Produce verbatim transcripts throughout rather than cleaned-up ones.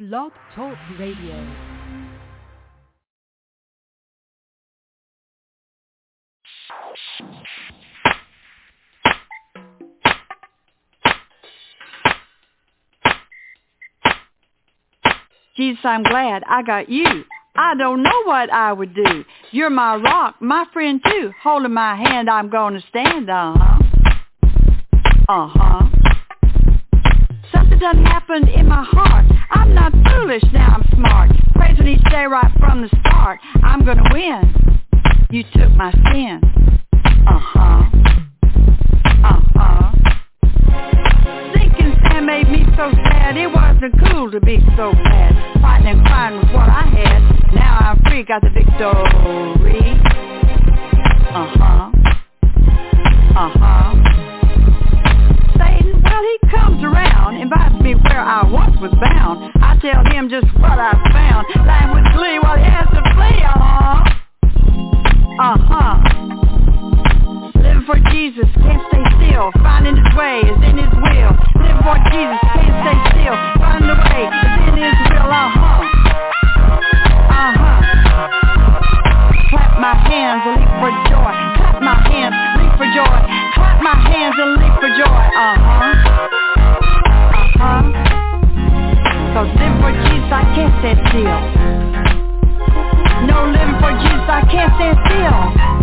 Blog Talk Radio. Jesus, I'm glad I got you. I don't know what I would do. You're my rock, my friend too. Holding my hand, I'm gonna stand, uh-huh. Uh-huh. Something done happened in my heart. I'm not foolish, now I'm smart. Praising each day right from the start. I'm gonna win. You took my sin. Uh-huh. Uh-huh. Sinking sand made me so sad. It wasn't cool to be so bad. Fighting and crying was what I had. Now I'm free, got the victory. Uh-huh. Uh-huh. Satan, well, he comes around, invites me where I once was bound. I tell him just what I found, lying with glee while he has to flee. Uh-huh. Uh-huh. Living for Jesus, can't stay still. Finding his way is in his will. Living for Jesus, can't stay still. Finding the way is in his will. Uh-huh. Uh-huh. Clap my hands and leap for joy. Clap my hands, leap for joy. Clap my hands and leap for joy. Uh-huh. Uh-huh. Cause living for Jesus, I can't stay still. No, living for Jesus, I can't stay still.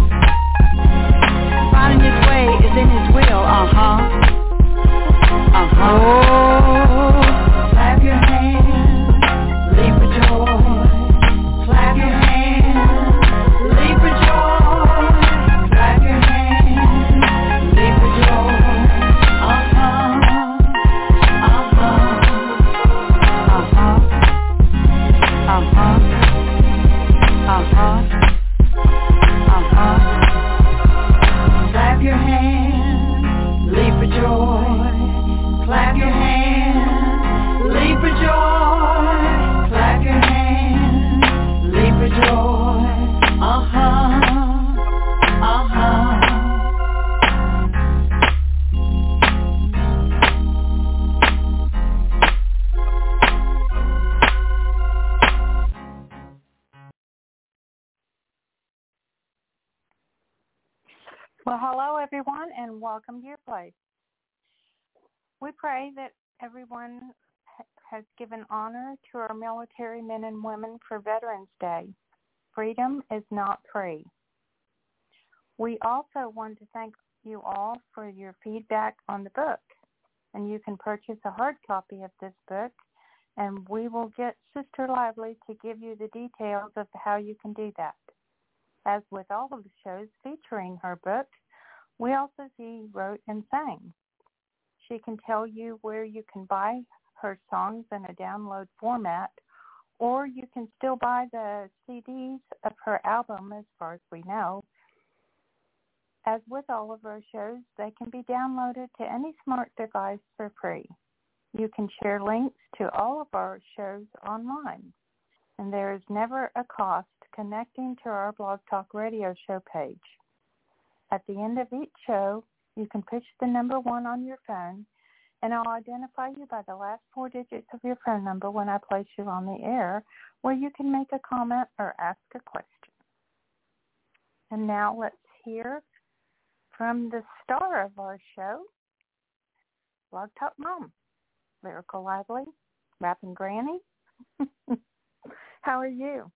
Finding his way is in his will. Uh-huh. Uh-huh. Oh, clap your hands, leap for joy. Clap your hands, leap for joy. Clap your hands, leap for joy. Uh-huh. Uh-huh. Uh-huh. Uh-huh. Uh-huh. Clap your hands, leap for joy. Clap your hands, leap for joy. Clap your hands, leap for joy. Uh-huh. Uh-huh. Well, hello, everyone, and welcome to your place. We pray that everyone ha- has given honor to our military men and women for Veterans Day. Freedom is not free. We also want to thank you all for your feedback on the book, and you can purchase a hard copy of this book, and we will get Sister Lively to give you the details of how you can do that. As with all of the shows featuring her book, we also see wrote and sang. She can tell you where you can buy her songs in a download format, or you can still buy the C Ds of her album as far as we know. As with all of our shows, they can be downloaded to any smart device for free. You can share links to all of our shows online, and there is never a cost connecting to our Blog Talk Radio show page. At the end of each show, you can push the number one on your phone, and I'll identify you by the last four digits of your phone number when I place you on the air, where you can make a comment or ask a question. And now let's hear from the star of our show, Blog Talk Mom, Lyrical Lively, Rapping Granny. How are you?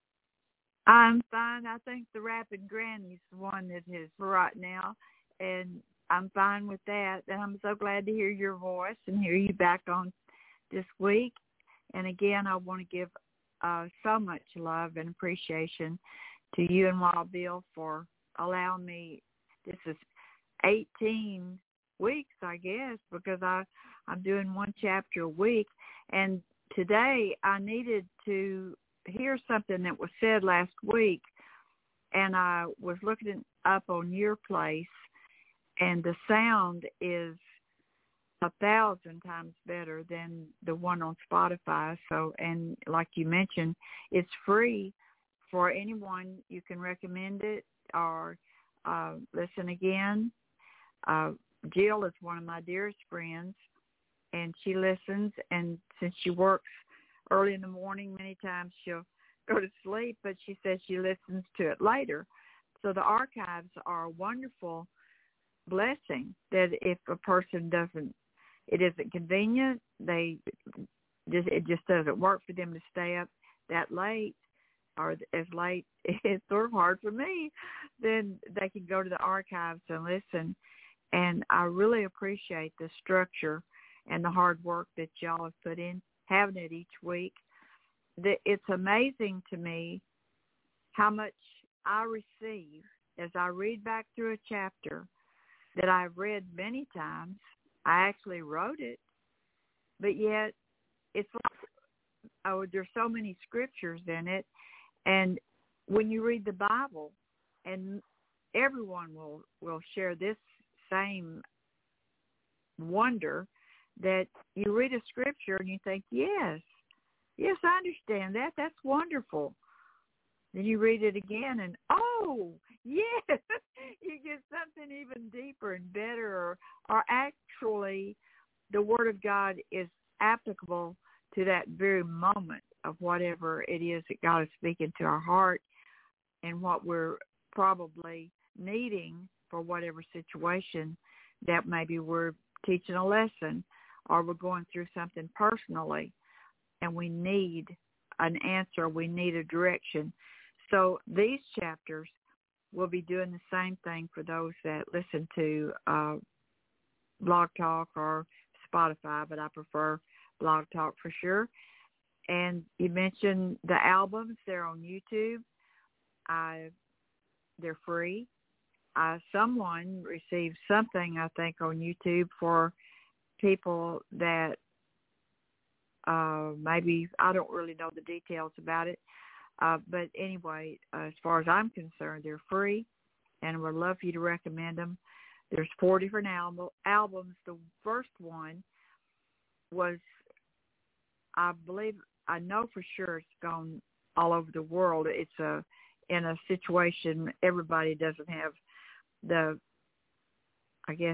I'm fine. I think the Rapid Granny's the one that is for right now, and I'm fine with that. And I'm so glad to hear your voice and hear you back on this week. And again, I want to give uh, so much love and appreciation to you and Wild Bill for allowing me. This is eighteen weeks, I guess, because I, I'm doing one chapter a week. And today I needed to hear something that was said last week, and I was looking up on your place, and the sound is a thousand times better than the one on Spotify. So, and like you mentioned, it's free for anyone. You can recommend it or uh, listen again. Uh, Jill is one of my dearest friends, and she listens, and since she works early in the morning. Many times she'll go to sleep, but she says she listens to it later. So the archives are a wonderful blessing that if a person doesn't, it isn't convenient, they just, it just doesn't work for them to stay up that late or as late, it's sort of hard for me, then they can go to the archives and listen. And I really appreciate the structure and the hard work that y'all have put in, having it each week. It's amazing to me how much I receive as I read back through a chapter that I've read many times. I actually wrote it, but yet it's like, oh, there's so many scriptures in it. And when you read the Bible, and everyone will, will share this same wonder that you read a scripture and you think, yes, yes, I understand that. That's wonderful. Then you read it again and, oh, yes, you get something even deeper and better, or, or actually the Word of God is applicable to that very moment of whatever it is that God is speaking to our heart and what we're probably needing for whatever situation that maybe we're teaching a lesson or we're going through something personally and we need an answer, we need a direction. So these chapters will be doing the same thing for those that listen to uh, Blog Talk or Spotify, but I prefer Blog Talk for sure. And you mentioned the albums. They're on YouTube. I, they're free. Uh, someone received something, I think, on YouTube for people that uh, maybe, I don't really know the details about it. Uh, but anyway, uh, as far as I'm concerned, they're free, and I would love for you to recommend them. There's four different al- albums. The first one was, I believe, I know for sure it's gone all over the world. It's a in a situation everybody doesn't have the, I guess,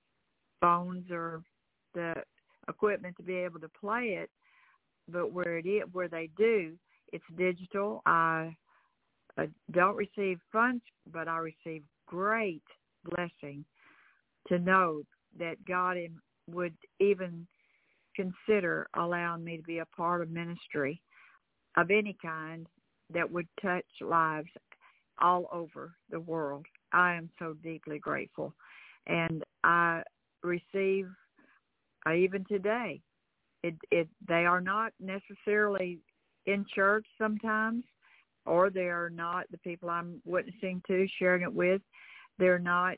phones or the equipment to be able to play it, but where it is, where they do, it's digital. I, I don't receive funds, but I receive great blessing to know that God in, would even consider allowing me to be a part of ministry of any kind that would touch lives all over the world. I am so deeply grateful. And I receive, uh, even today, it, it, they are not necessarily in church sometimes, or they are not the people I'm witnessing to, sharing it with. They're not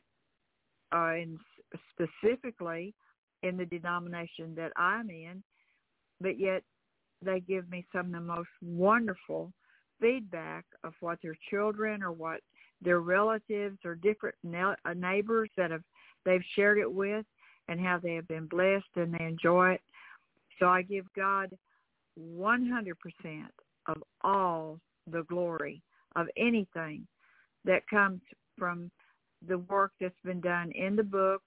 uh, in specifically in the denomination that I'm in, but yet they give me some of the most wonderful feedback of what their children or what their relatives or different neighbors that have they've shared it with and how they have been blessed and they enjoy it. So I give God one hundred percent of all the glory of anything that comes from the work that's been done in the book,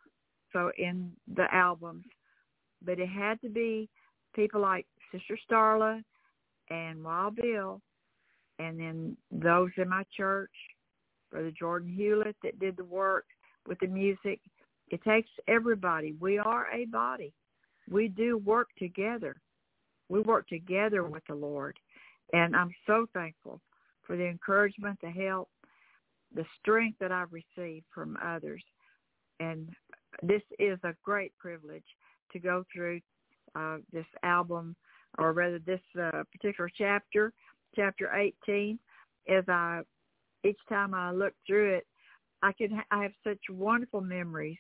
so in the albums. But it had to be people like Sister Starla and Wild Bill, and then those in my church, Brother Jordan Hewlett that did the work with the music. It takes everybody. We are a body. We do work together. We work together with the Lord. And I'm so thankful for the encouragement, the help, the strength that I've received from others. And this is a great privilege to go through uh, this album, or rather this uh, particular chapter, chapter eighteen. As I, each time I look through it, I can I have such wonderful memories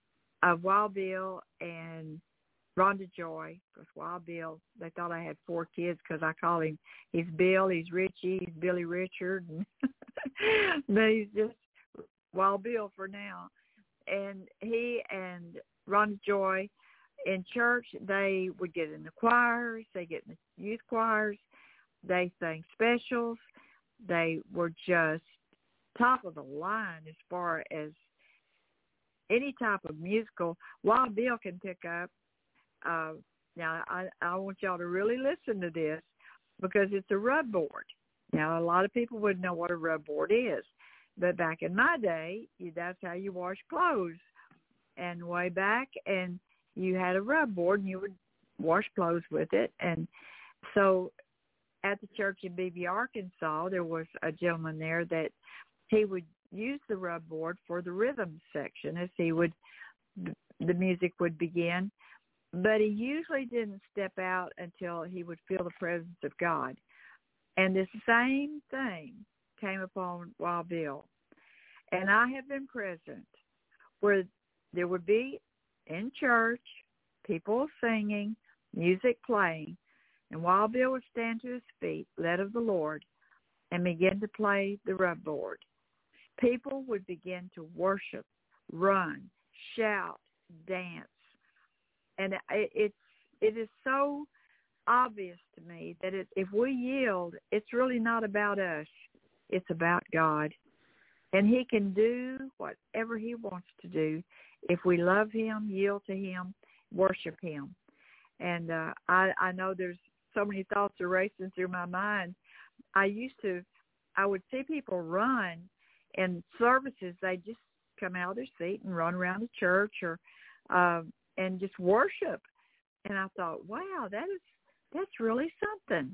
of Wild Bill and Rhonda Joy. Because Wild Bill, they thought I had four kids because I call him, he's Bill, he's Richie, he's Billy Richard. But he's just Wild Bill for now. And he and Rhonda Joy in church, they would get in the choirs, they get in the youth choirs, they sang specials. They were just top of the line as far as any type of musical. Wild Bill can pick up uh, Now, I, I want y'all to really listen to this because it's a rub board. Now, a lot of people wouldn't know what a rub board is. But back in my day, you, that's how you wash clothes. And way back, and you had a rub board, and you would wash clothes with it. And so at the church in Beebe, Arkansas, there was a gentleman there that he would use the rub board for the rhythm section as he would, the music would begin. But he usually didn't step out until he would feel the presence of God. And the same thing came upon Wild Bill. And I have been present where there would be in church, people singing, music playing, and Wild Bill would stand to his feet, led of the Lord, and begin to play the rub board. People would begin to worship, run, shout, dance. And it, it's, it is so obvious to me that it, if we yield, it's really not about us. It's about God. And he can do whatever he wants to do if we love him, yield to him, worship him. And uh, I, I know there's so many thoughts are racing through my mind. I used to, I would see people run in services. They just come out of their seat and run around the church or um, and just worship. And I thought, wow, that is that's really something.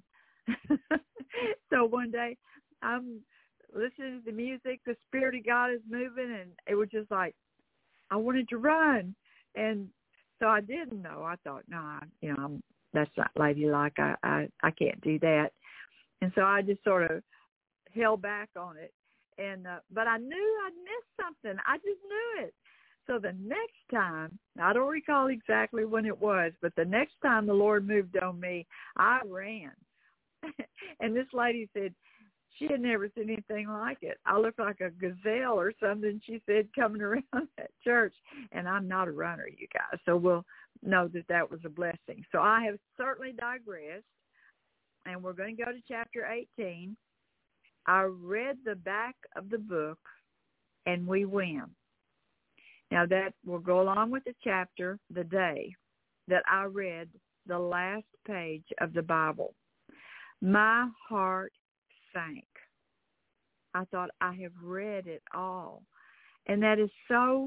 So one day I'm listening to the music, the Spirit of God is moving, and it was just like I wanted to run. And so I didn't know. I thought, no, I, you know, I'm, that's not ladylike. I, I, I can't do that. And so I just sort of held back on it. And uh, but I knew I'd missed something. I just knew it. So the next time, I don't recall exactly when it was, but the next time the Lord moved on me, I ran. And this lady said she had never seen anything like it. I looked like a gazelle or something, she said, coming around that church. And I'm not a runner, you guys, so we'll know that that was a blessing. So I have certainly digressed, and we're going to go to chapter eighteen. I read the back of the book, and we win. Now that will go along with the chapter, the day that I read the last page of the Bible. My heart sank. I thought, I have read it all. And that is so,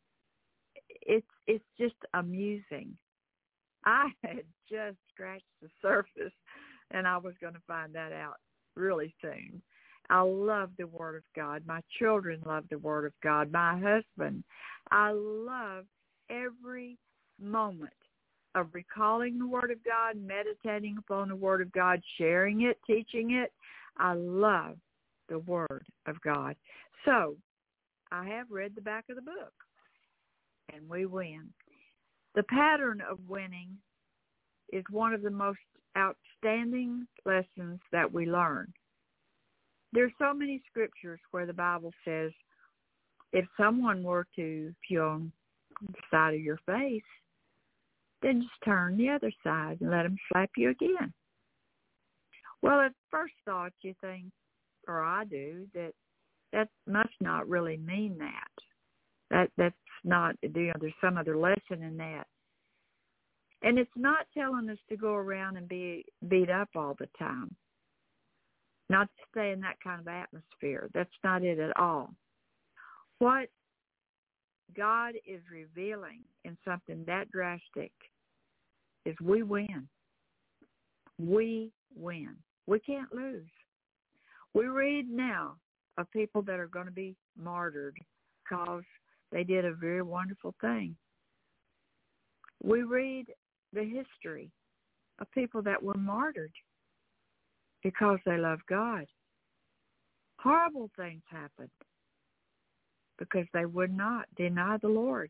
it's it's just amusing. I had just scratched the surface, and I was going to find that out really soon. I love the Word of God. My children love the Word of God. My husband. I love every moment of recalling the Word of God, meditating upon the Word of God, sharing it, teaching it. I love the Word of God. So I have read the back of the book, and we win. The pattern of winning is one of the most outstanding lessons that we learn. There's so many scriptures where the Bible says, if someone were to pew on the side of your face, then just turn the other side and let them slap you again. Well, at first thought, you think, or I do, that that must not really mean that. That that's not, you know, there's some other lesson in that. And it's not telling us to go around and be beat up all the time. Not to stay in that kind of atmosphere. That's not it at all. What God is revealing in something that drastic is we win. We win. We can't lose. We read now of people that are going to be martyred because they did a very wonderful thing. We read the history of people that were martyred because they love God. Horrible things happened because they would not deny the Lord.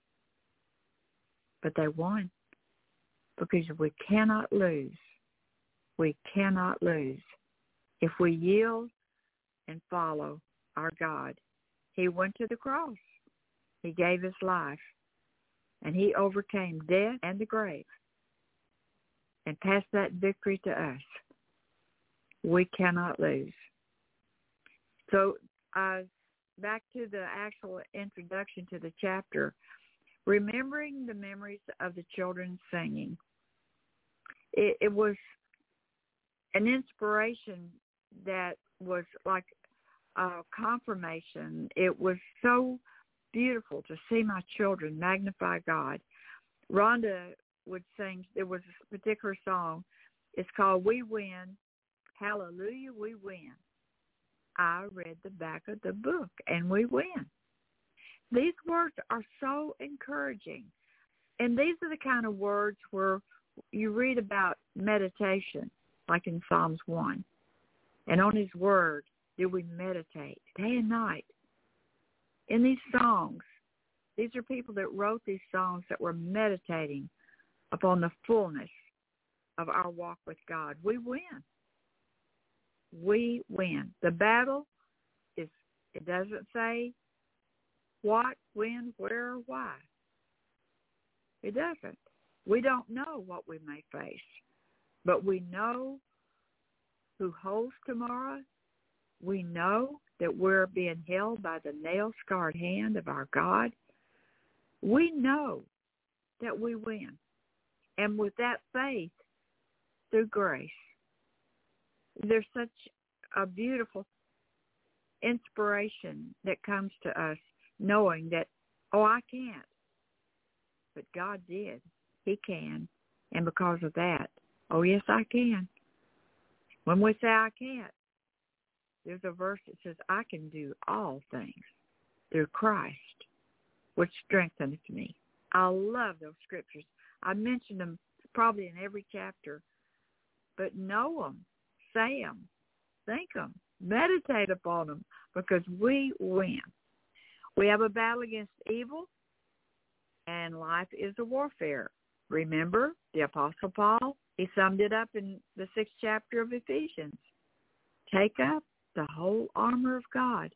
But they won because we cannot lose. We cannot lose. If we yield and follow our God, he went to the cross. He gave his life, and he overcame death and the grave and passed that victory to us. We cannot lose. So uh, back to the actual introduction to the chapter, remembering the memories of the children singing. it, it was an inspiration that was like a confirmation. It was so beautiful to see my children magnify God. Rhonda would sing, there was a particular song, it's called We Win, Hallelujah, We Win. I read the back of the book, and we win. These words are so encouraging. And these are the kind of words where you read about meditation, like in Psalms one. And on his word do we meditate day and night. In these songs, these are people that wrote these songs that were meditating upon the fullness of our walk with God. We win. We win. The battle is, it doesn't say what, when, where, or why. It doesn't. We don't know what we may face, but we know who holds tomorrow. We know that we're being held by the nail-scarred hand of our God. We know that we win. And with that faith, through grace, there's such a beautiful inspiration that comes to us knowing that, oh, I can't. But God did. He can. And because of that, oh, yes, I can. When we say I can't, there's a verse that says, I can do all things through Christ, which strengthens me. I love those scriptures. I mention them probably in every chapter, but know them, say them, think them, meditate upon them, because we win. We have a battle against evil, and life is a warfare. Remember, the Apostle Paul, he summed it up in the sixth chapter of Ephesians. Take up the whole armor of God.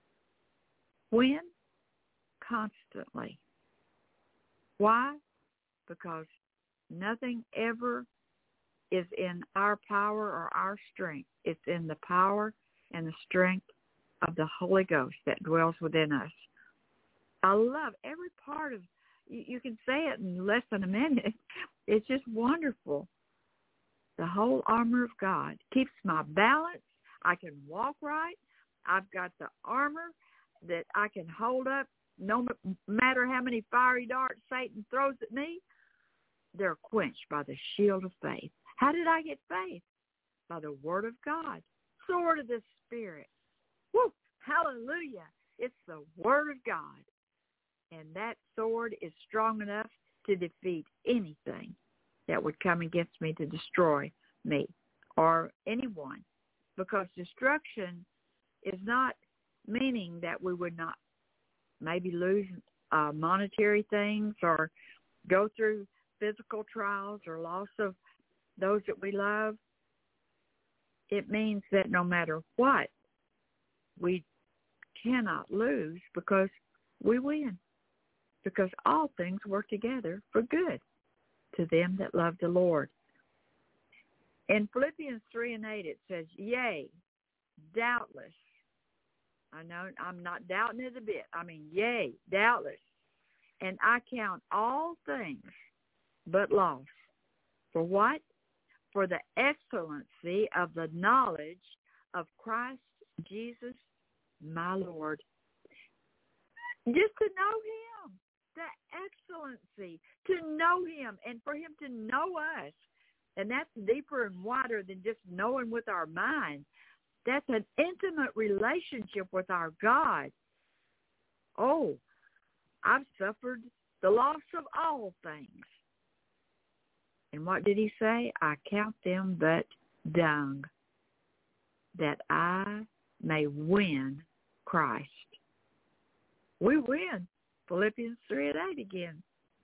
When? Constantly. Why? Because nothing ever is in our power or our strength. It's in the power and the strength of the Holy Ghost that dwells within us. I love every part of, you, you can say it in less than a minute. It's just wonderful. The whole armor of God keeps my balance. I can walk right. I've got the armor that I can hold up no matter how many fiery darts Satan throws at me. They're quenched by the shield of faith. How did I get faith? By the word of God. Sword of the Spirit. Woo! Hallelujah. It's the word of God. And that sword is strong enough to defeat anything that would come against me to destroy me or anyone. Because destruction is not meaning that we would not maybe lose uh, monetary things or go through physical trials or loss of those that we love. It means that no matter what, we cannot lose because we win. Because all things work together for good to them that love the Lord. In Philippians three and eight, it says, yea, doubtless. I know I'm not doubting it a bit. I mean, yea, doubtless. And I count all things but loss. For what? For the excellency of the knowledge of Christ Jesus, my Lord. Just to know him. The excellency. To know him and for him to know us. And that's deeper and wider than just knowing with our mind. That's an intimate relationship with our God. Oh, I've suffered the loss of all things. And what did he say? I count them but dung, that I may win Christ. We win. Philippians three and eight again.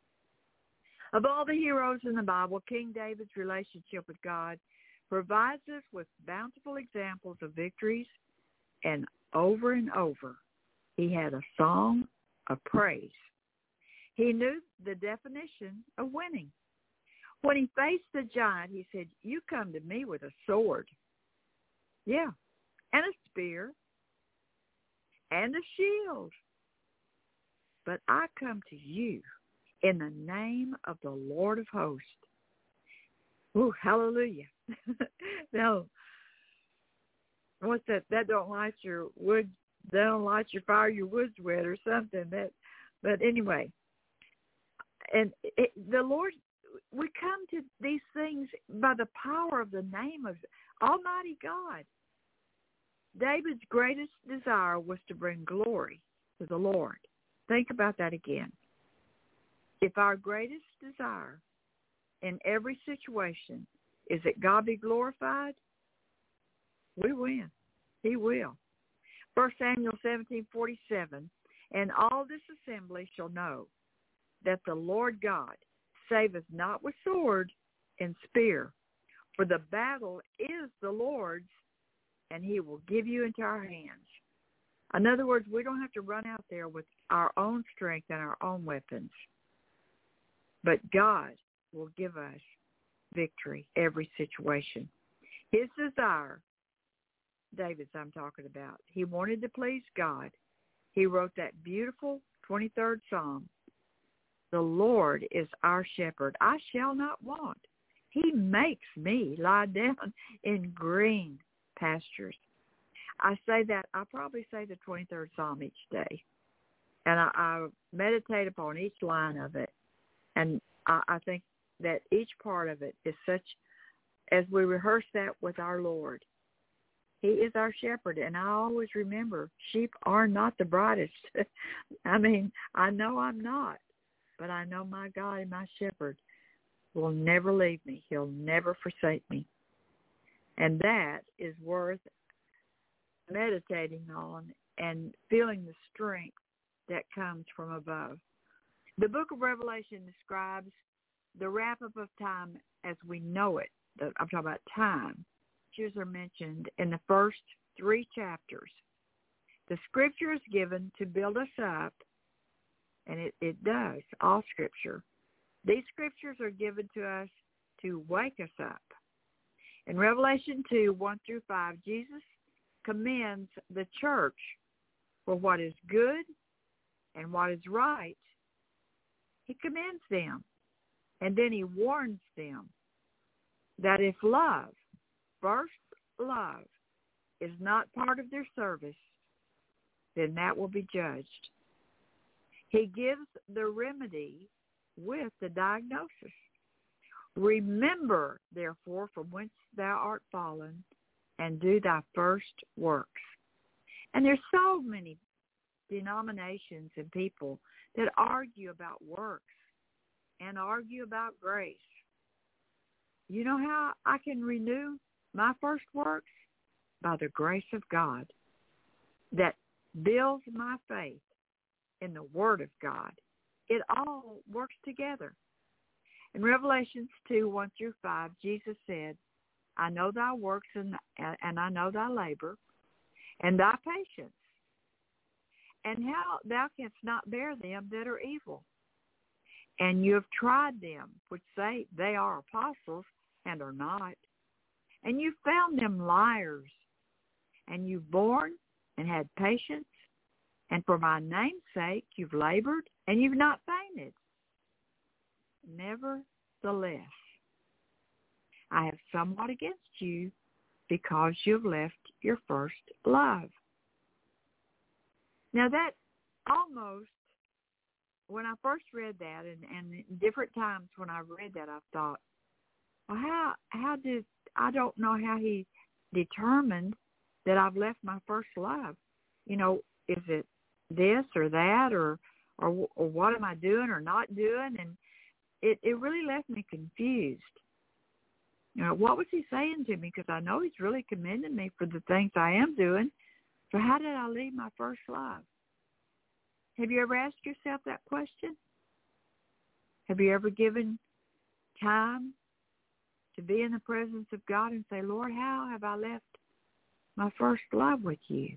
Of all the heroes in the Bible, King David's relationship with God provides us with bountiful examples of victories, and over and over, he had a song of praise. He knew the definition of winning. When he faced the giant, he said, you come to me with a sword. Yeah, and a spear, and a shield. But I come to you in the name of the Lord of hosts. Ooh, hallelujah. No. What's that? That don't light your wood. That don't light your fire. Your wood's wet or something. That. But anyway, and it, the Lord, we come to these things by the power of the name of Almighty God. David's greatest desire was to bring glory to the Lord. Think about that again. If our greatest desire in every situation is that God be glorified, we win. He will. First Samuel seventeen forty-seven, and all this assembly shall know that the Lord God saveth not with sword and spear, for the battle is the Lord's, and he will give you into our hands. In other words, we don't have to run out there with our own strength and our own weapons, but God will give us victory every situation. His desire, David's I'm talking about, he wanted to please God. He wrote that beautiful twenty-third Psalm. The Lord is our shepherd. I shall not want. He makes me lie down in green pastures. I say that, I probably say the twenty-third Psalm each day. And I, I meditate upon each line of it. And I, I think that each part of it is such, as we rehearse that with our Lord, he is our shepherd. And I always remember, sheep are not the brightest. I mean, I know I'm not, but I know my God and my shepherd will never leave me. He'll never forsake me. And that is worth meditating on and feeling the strength that comes from above. The book of Revelation describes the wrap-up of time as we know it. I'm talking about time. Scriptures are mentioned in the first three chapters. The scripture is given to build us up, and it, it does, all scripture. These scriptures are given to us to wake us up. In Revelation two, one through five, Jesus commends the church for what is good and what is right. He commends them, and then he warns them that if love, first love, is not part of their service, then that will be judged. He gives the remedy with the diagnosis. Remember, therefore, from whence thou art fallen, and do thy first works. And there's so many denominations and people that argue about works and argue about grace. You know how I can renew my first works? By the grace of God that builds my faith in the Word of God. It all works together. In Revelations two, one through five, Jesus said, I know thy works and, and I know thy labor and thy patience, and how thou canst not bear them that are evil. And you have tried them, which say they are apostles and are not. And you found them liars. And you've borne and had patience. And for my name's sake you've labored and you've not fainted. Nevertheless, I have somewhat against you because you've left your first love. Now that almost, when I first read that, and, and different times when I read that, I thought, well, how how did, I don't know how he determined that I've left my first love. You know, is it this or that, or or, or what am I doing or not doing? And it, it really left me confused. You know, what was he saying to me? Because I know he's really commending me for the things I am doing. So how did I leave my first love? Have you ever asked yourself that question? Have you ever given time to be in the presence of God and say, Lord, how have I left my first love with you?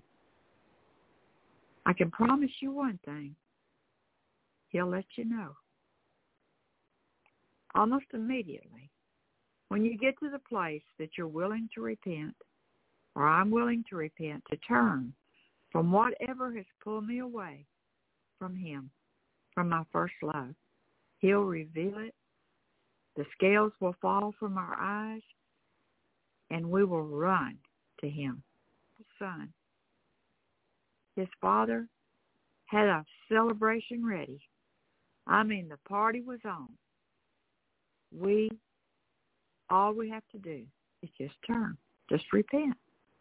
I can promise you one thing. He'll let you know. Almost immediately. When you get to the place that you're willing to repent, or I'm willing to repent, to turn from whatever has pulled me away from him, from my first love, he'll reveal it The scales will fall from our eyes, and we will run to him. His son, his father, had a celebration ready. I mean, the party was on. We, all we have to do is just turn, just repent.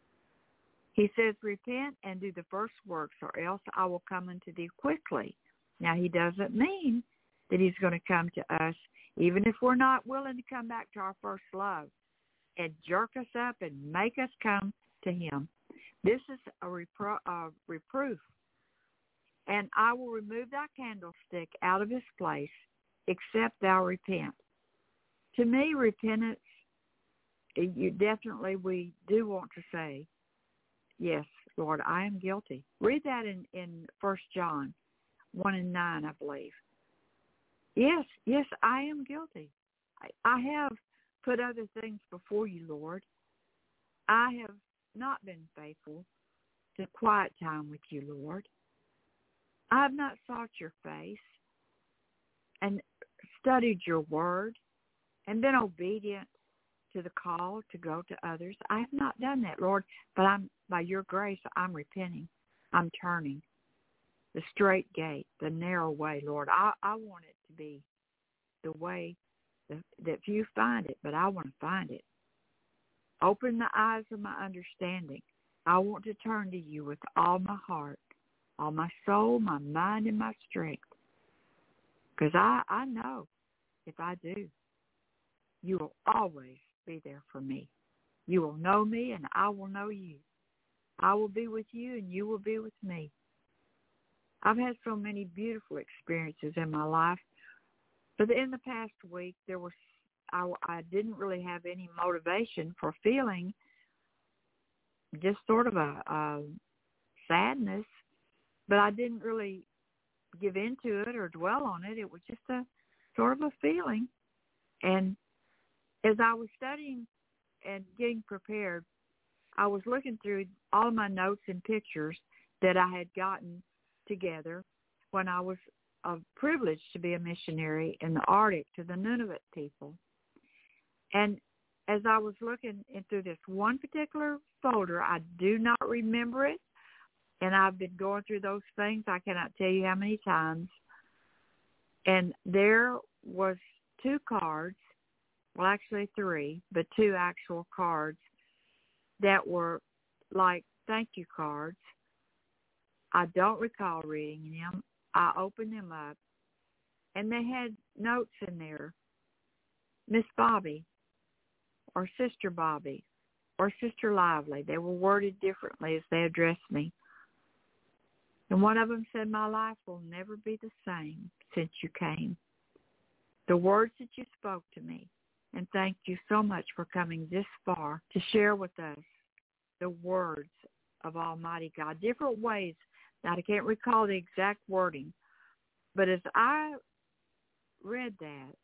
He says, repent and do the first works, or else I will come unto thee quickly. Now, he doesn't mean that he's going to come to us, even if we're not willing to come back to our first love and jerk us up and make us come to him. This is a, repro- a reproof. And I will remove thy candlestick out of his place, except thou repent. To me, repentance, you definitely, we do want to say, yes, Lord, I am guilty. Read that in, in First John one and nine, I believe. Yes, yes, I am guilty. I, I have put other things before you, Lord. I have not been faithful to quiet time with you, Lord. I have not sought your face and studied your word and been obedient to the call to go to others. I have not done that, Lord, but I'm by your grace, I'm repenting. I'm turning the straight gate, the narrow way, Lord. I, I want it to be the way that, that you find it, but I want to find it. Open the eyes of my understanding. I want to turn to you with all my heart, all my soul, my mind, and my strength. Because I, I know if I do, you will always be there for me. You will know me, and I will know you. I will be with you, and you will be with me. I've had so many beautiful experiences in my life, but in the past week, there was I, I didn't really have any motivation for feeling just sort of a, a sadness, but I didn't really give into it or dwell on it. It was just a sort of a feeling. And as I was studying and getting prepared, I was looking through all of my notes and pictures that I had gotten together when I was uh, privileged to be a missionary in the Arctic to the Nunavut people. And as I was looking into this one particular folder, I do not remember it, and I've been going through those things. I cannot tell you how many times. And there was two cards, well, actually three, but two actual cards that were like thank you cards. I don't recall reading them. I opened them up, and they had notes in there. Miss Bobby, or Sister Bobby, or Sister Lively. They were worded differently as they addressed me. And one of them said, my life will never be the same since you came. The words that you spoke to me, and thank you so much for coming this far to share with us the words of Almighty God, different ways. Now, I can't recall the exact wording, but as I read that,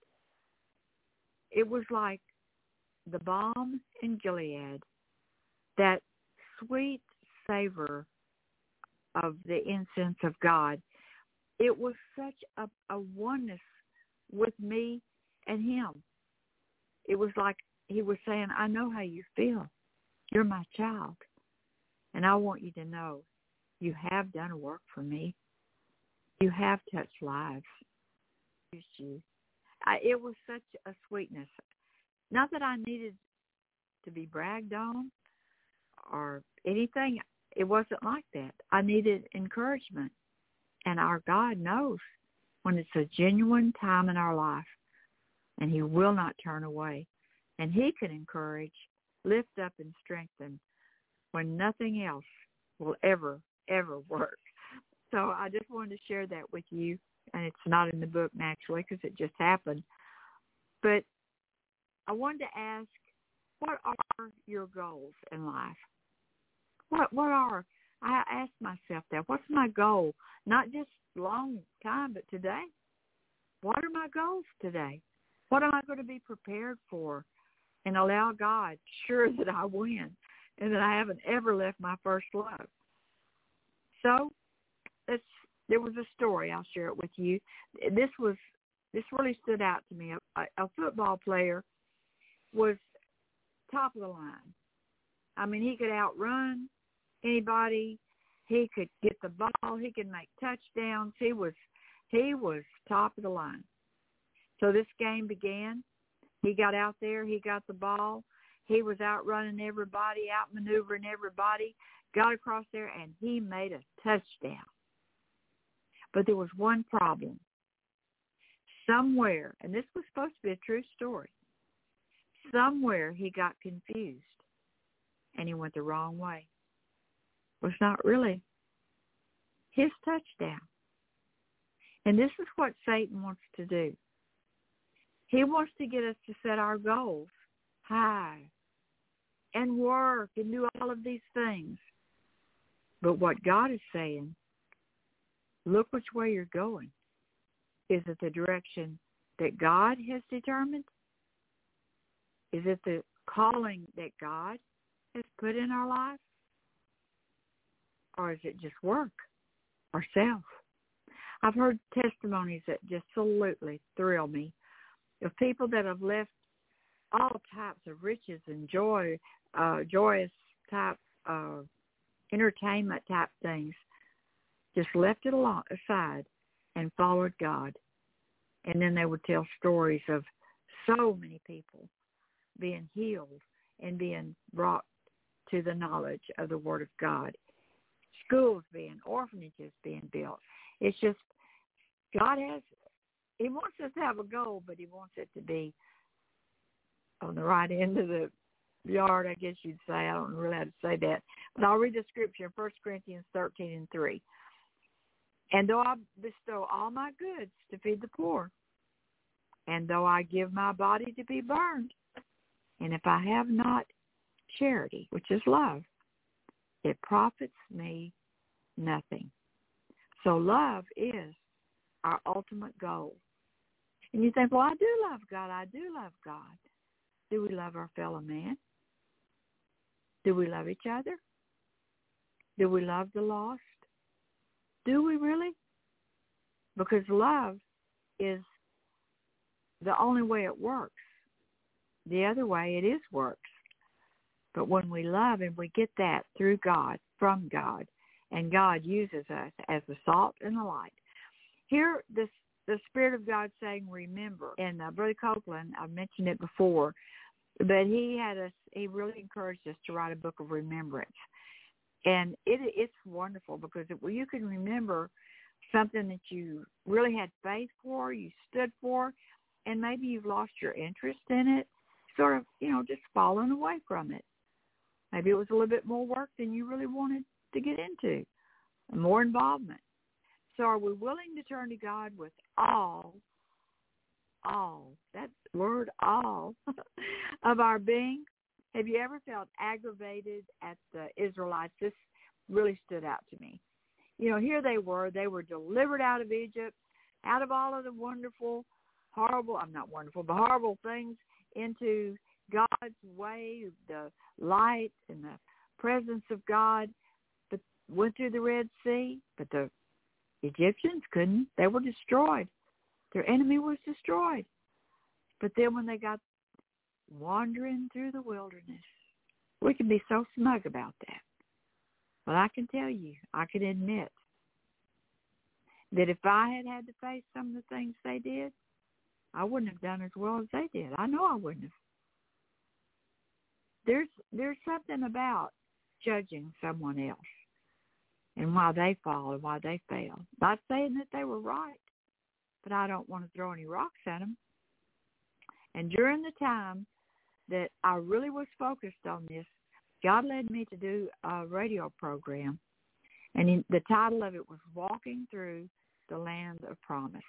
it was like the balm in Gilead, that sweet savor of the incense of God. It was such a, a oneness with me and him. It was like he was saying, I know how you feel. You're my child. And I want you to know you have done a work for me. You have touched lives. You. I, it was such a sweetness. Not that I needed to be bragged on or anything. It wasn't like that. I needed encouragement. And our God knows when it's a genuine time in our life, and he will not turn away. And he can encourage, lift up, and strengthen when nothing else will ever, ever work. So I just wanted to share that with you. And it's not in the book, naturally, because it just happened. But I wanted to ask, what are your goals in life? What what are, I asked myself that, what's my goal? Not just long time, but today. What are my goals today? What am I going to be prepared for? And allow God, sure that I win and that I haven't ever left my first love. So it's, there was a story, I'll share it with you. This was this really stood out to me. A, a football player was top of the line. I mean, he could outrun anybody. He could get the ball. He could make touchdowns. He was he was top of the line. So this game began. He got out there. He got the ball. He was outrunning everybody, outmaneuvering everybody, got across there, and he made a touchdown. But there was one problem. Somewhere, and this was supposed to be a true story, somewhere he got confused, and he went the wrong way. It was not really his touchdown. And this is what Satan wants to do. He wants to get us to set our goals high and work and do all of these things. But what God is saying, look which way you're going. Is it the direction that God has determined? Is it the calling that God has put in our life? Or is it just work or self? I've heard testimonies that just absolutely thrill me of people that have left all types of riches and joy, uh, joyous type uh, entertainment type things, just left it along, aside and followed God. And then they would tell stories of so many people being healed and being brought to the knowledge of the Word of God. Schools being, orphanages being built. It's just, God has, he wants us to have a goal, but he wants it to be on the right end of the yard, I guess you'd say. I don't really know how to say that. But I'll read the scripture in First Corinthians thirteen and three. And though I bestow all my goods to feed the poor, and though I give my body to be burned, and if I have not charity, which is love, it profits me nothing. So love is our ultimate goal. And you think, well, I do love God. I do love God. Do we love our fellow man? Do we love each other? Do we love the lost? Do we really? Because love is the only way it works. The other way, it is works. But when we love and we get that through God, from God, and God uses us as the salt and the light. Here, this, the Spirit of God saying, remember. And uh, Brother Copeland, I've mentioned it before, but he had us, he really encouraged us to write a book of remembrance. And it, it's wonderful because it, well, you can remember something that you really had faith for, you stood for, and maybe you've lost your interest in it, sort of, you know, just fallen away from it. Maybe it was a little bit more work than you really wanted to get into, more involvement. So are we willing to turn to God with all, all, that word all, of our being? Have you ever felt aggravated at the Israelites? This really stood out to me. You know, here they were. They were delivered out of Egypt, out of all of the wonderful, horrible, I'm not wonderful, but horrible things into God's way, the light and the presence of God, but went through the Red Sea, but the Egyptians couldn't. They were destroyed. Their enemy was destroyed. But then when they got wandering through the wilderness, we can be so smug about that. But I can tell you, I can admit that if I had had to face some of the things they did, I wouldn't have done as well as they did. I know I wouldn't have. There's there's something about judging someone else and why they fall and why they fail. Not saying that they were right, but I don't want to throw any rocks at them. And during the time that I really was focused on this, God led me to do a radio program, and in, the title of it was Walking Through the Land of Promise.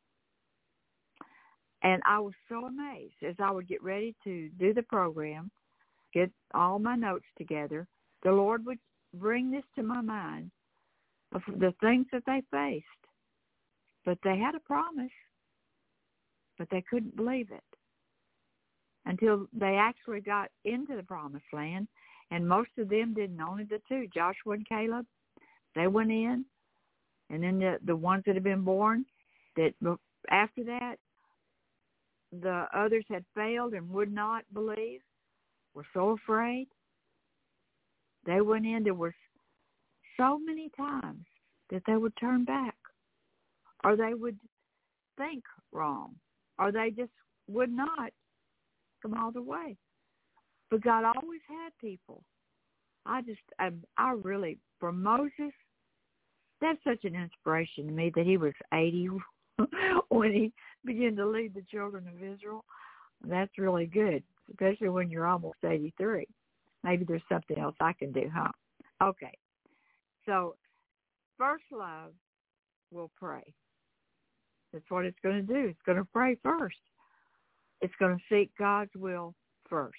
And I was so amazed as I would get ready to do the program, get all my notes together, the Lord would bring this to my mind of the things that they faced. But they had a promise, but they couldn't believe it until they actually got into the promised land. And most of them didn't, only the two, Joshua and Caleb. They went in, and then the, the ones that had been born, that after that, the others had failed and would not believe, were so afraid. They went in, there was so many times that they would turn back, or they would think wrong, or they just would not come all the way. But God always had people. I just, I, I really, for Moses, that's such an inspiration to me that he was eighty when he began to lead the children of Israel. That's really good, especially when you're almost eighty-three. Maybe there's something else I can do, huh? Okay. So first love will pray. That's what it's going to do. It's going to pray first. It's going to seek God's will first.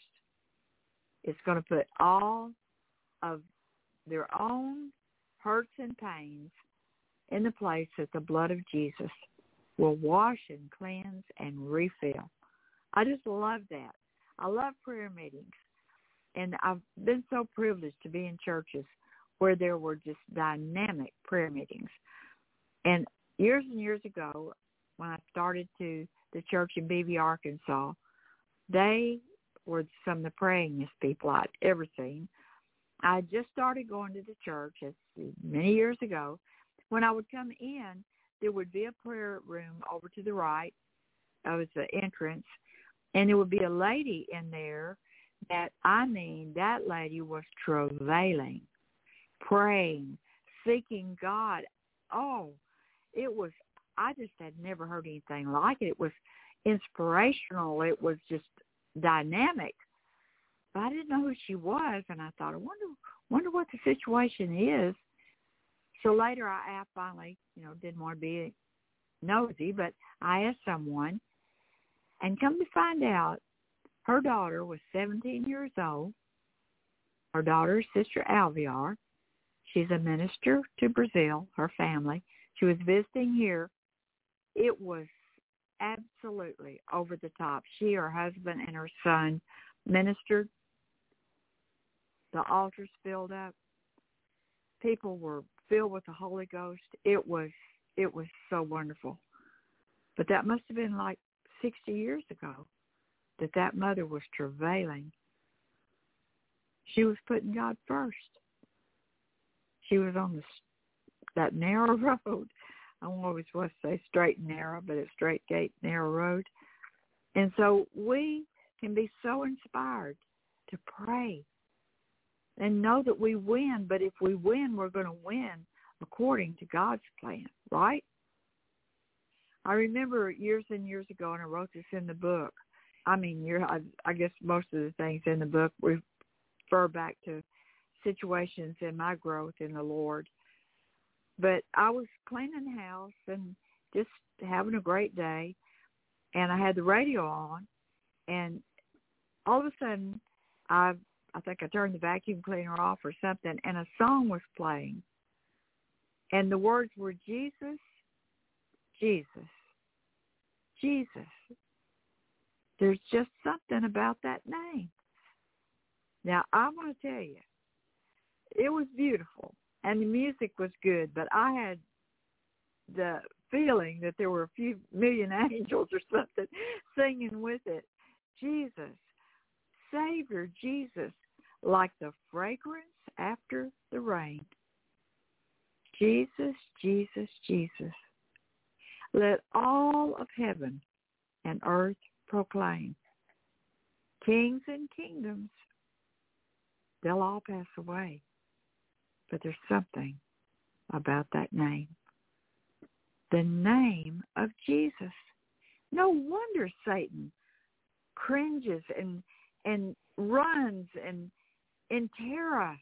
It's going to put all of their own hurts and pains in the place that the blood of Jesus will wash and cleanse and refill. I just love that. I love prayer meetings. And I've been so privileged to be in churches where there were just dynamic prayer meetings. And years and years ago, when I started to the church in Beebe, Arkansas, they were some of the prayingest people I'd ever seen. I just started going to the church many years ago. When I would come in, there would be a prayer room over to the right. That was the entrance. And there would be a lady in there that, I mean, that lady was travailing, praying, seeking God. Oh, it was, I just had never heard anything like it. It was inspirational. It was just dynamic. But I didn't know who she was, and I thought, I wonder, wonder what the situation is. So later I, I finally, you know, didn't want to be nosy, but I asked someone, and come to find out, her daughter was seventeen years old. Her daughter's Sister Alviar. She's a minister to Brazil, her family. She was visiting here. It was absolutely over the top. She, her husband, and her son ministered. The altars filled up. People were filled with the Holy Ghost. It was it was so wonderful. But that must have been like sixty years ago that that mother was travailing. She was putting God first. She was on the, that narrow road. I always want to say straight and narrow, but it's straight gate, narrow road. And so we can be so inspired to pray and know that we win. But if we win, we're going to win according to God's plan, right? I remember years and years ago, and I wrote this in the book. I mean, you're, I, I guess most of the things in the book refer back to situations in my growth in the Lord. But I was cleaning the house and just having a great day, and I had the radio on, and all of a sudden, I I think I turned the vacuum cleaner off or something, and a song was playing, and the words were Jesus, Jesus, Jesus. There's just something about that name. Now, I want to tell you, it was beautiful, and the music was good, but I had the feeling that there were a few million angels or something singing with it. Jesus, Savior Jesus, like the fragrance after the rain. Jesus, Jesus, Jesus. Let all of heaven and earth proclaim. Kings and kingdoms, they'll all pass away. But there's something about that name. The name of Jesus. No wonder Satan cringes and and runs and in terror,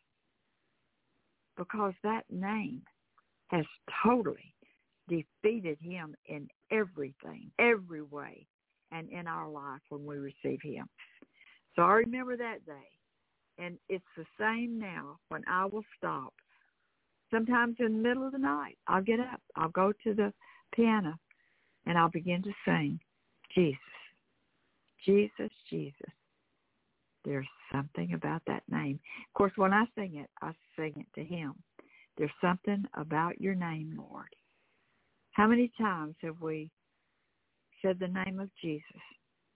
because that name has totally defeated him in everything, every way, and in our life when we receive him. So I remember that day, and it's the same now when I will stop. Sometimes in the middle of the night, I'll get up, I'll go to the piano, and I'll begin to sing, Jesus, Jesus, Jesus. There's something about that name. Of course, when I sing it, I sing it to him. There's something about your name, Lord. How many times have we said the name of Jesus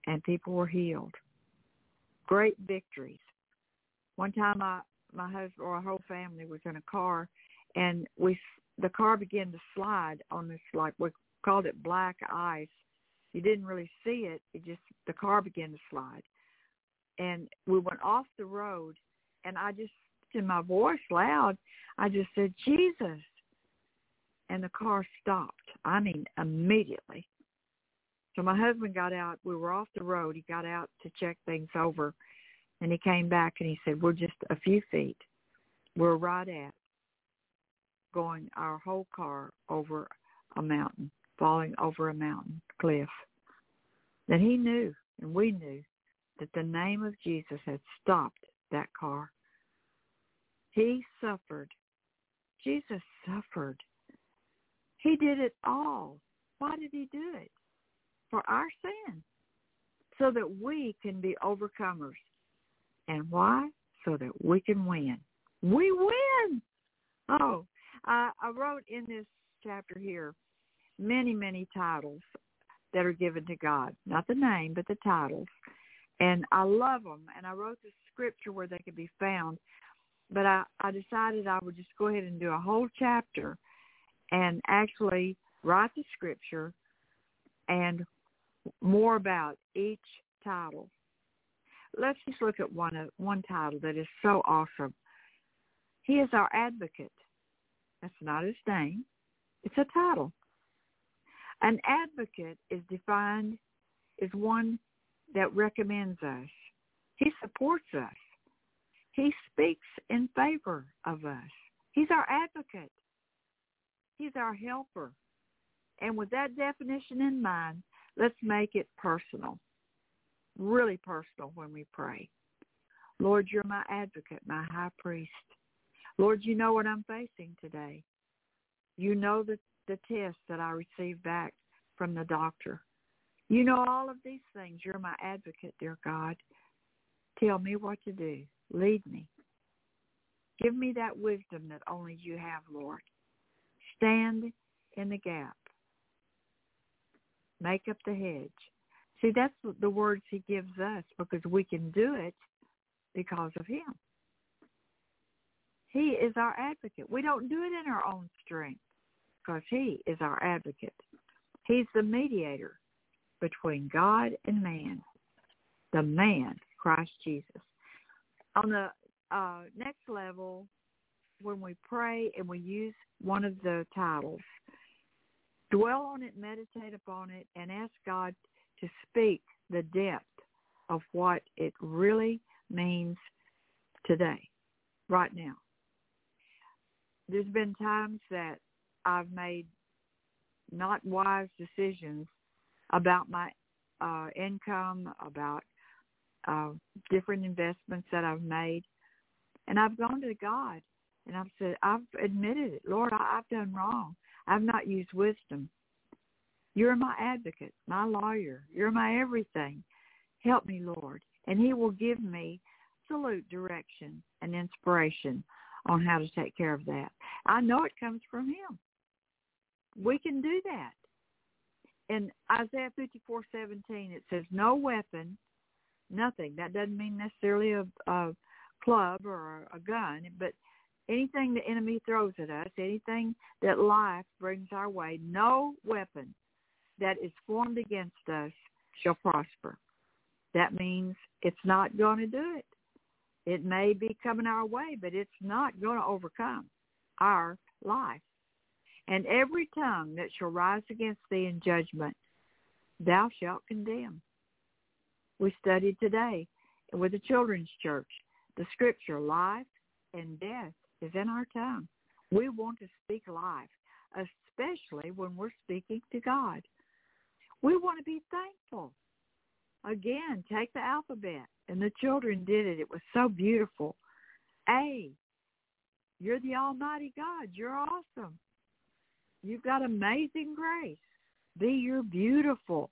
and people were healed. Great victories. One time, I, my husband or our whole family was in a car, and we the car began to slide on this, like we called it black ice. You didn't really see it. It just, the car began to slide. And we went off the road, and I just, in my voice loud, I just said, Jesus. And the car stopped. I mean, immediately. So my husband got out. We were off the road. He got out to check things over, and he came back, and he said, we're just a few feet. We're right at going our whole car over a mountain, falling over a mountain cliff. That he knew, and we knew, that the name of Jesus had stopped that car. He suffered. Jesus suffered. He did it all. Why did he do it? For our sin. So that we can be overcomers. And why? So that we can win. We win! Oh, I, I wrote in this chapter here many, many titles that are given to God. Not the name, but the titles. And I love them. And I wrote the scripture where they could be found. But I, I decided I would just go ahead and do a whole chapter and actually write the scripture and more about each title. Let's just look at one, uh, one title that is so awesome. He is our advocate. That's not his name. It's a title. An advocate is defined as one that recommends us. He supports us. He speaks in favor of us. He's our advocate. He's our helper. And with that definition in mind, let's make it personal, really personal when we pray. Lord, you're my advocate, my high priest. Lord, you know what I'm facing today. You know the, the test that I received back from the doctor. You know all of these things. You're my advocate, dear God. Tell me what to do. Lead me. Give me that wisdom that only you have, Lord. Stand in the gap. Make up the hedge. See, that's the words he gives us because we can do it because of him. He is our advocate. We don't do it in our own strength because he is our advocate. He's the mediator between God and man, the man, Christ Jesus. On the uh, next level, when we pray and we use one of the titles, dwell on it, meditate upon it, and ask God to speak the depth of what it really means today, right now. There's been times that I've made not wise decisions about my uh, income, about uh, different investments that I've made. And I've gone to God and I've said, I've admitted it. Lord, I, I've done wrong. I've not used wisdom. You're my advocate, my lawyer. You're my everything. Help me, Lord. And he will give me absolute direction and inspiration on how to take care of that. I know it comes from him. We can do that. In Isaiah fifty-four seventeen, it says, no weapon, nothing. That doesn't mean necessarily a, a club or a gun, but anything the enemy throws at us, anything that life brings our way, no weapon that is formed against us shall prosper. That means it's not going to do it. It may be coming our way, but it's not going to overcome our life. And every tongue that shall rise against thee in judgment, thou shalt condemn. We studied today with the children's church, the scripture, life and death is in our tongue. We want to speak life, especially when we're speaking to God. We want to be thankful. Again, take the alphabet, and the children did it. It was so beautiful. A, you're the Almighty God. You're awesome. You've got amazing grace. B, you're beautiful.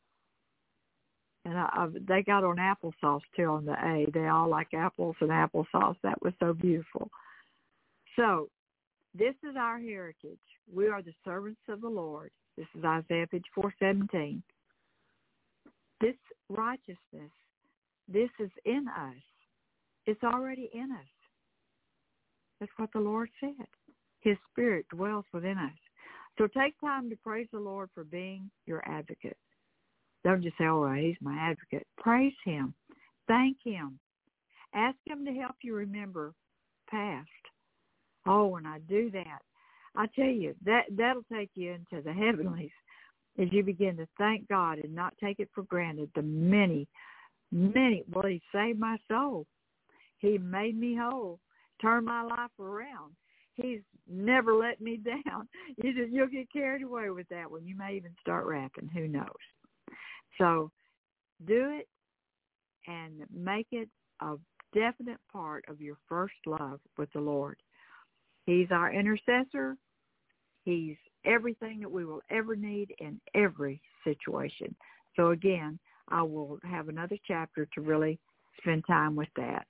And I, I, they got on applesauce too on the A. They all like apples and applesauce. That was so beautiful. So this is our heritage. We are the servants of the Lord. This is Isaiah fifty-four seventeen. This righteousness, this is in us. It's already in us. That's what the Lord said. His Spirit dwells within us. So take time to praise the Lord for being your advocate. Don't just say, oh, he's my advocate. Praise him. Thank him. Ask him to help you remember past. Oh, when I do that, I tell you, that, that'll take you into the heavenlies as you begin to thank God and not take it for granted. The many, many, well, he saved my soul. He made me whole, turned my life around. He's never let me down. You just, you'll get carried away with that one. You may even start rapping. Who knows? So do it and make it a definite part of your first love with the Lord. He's our intercessor. He's everything that we will ever need in every situation. So again, I will have another chapter to really spend time with that.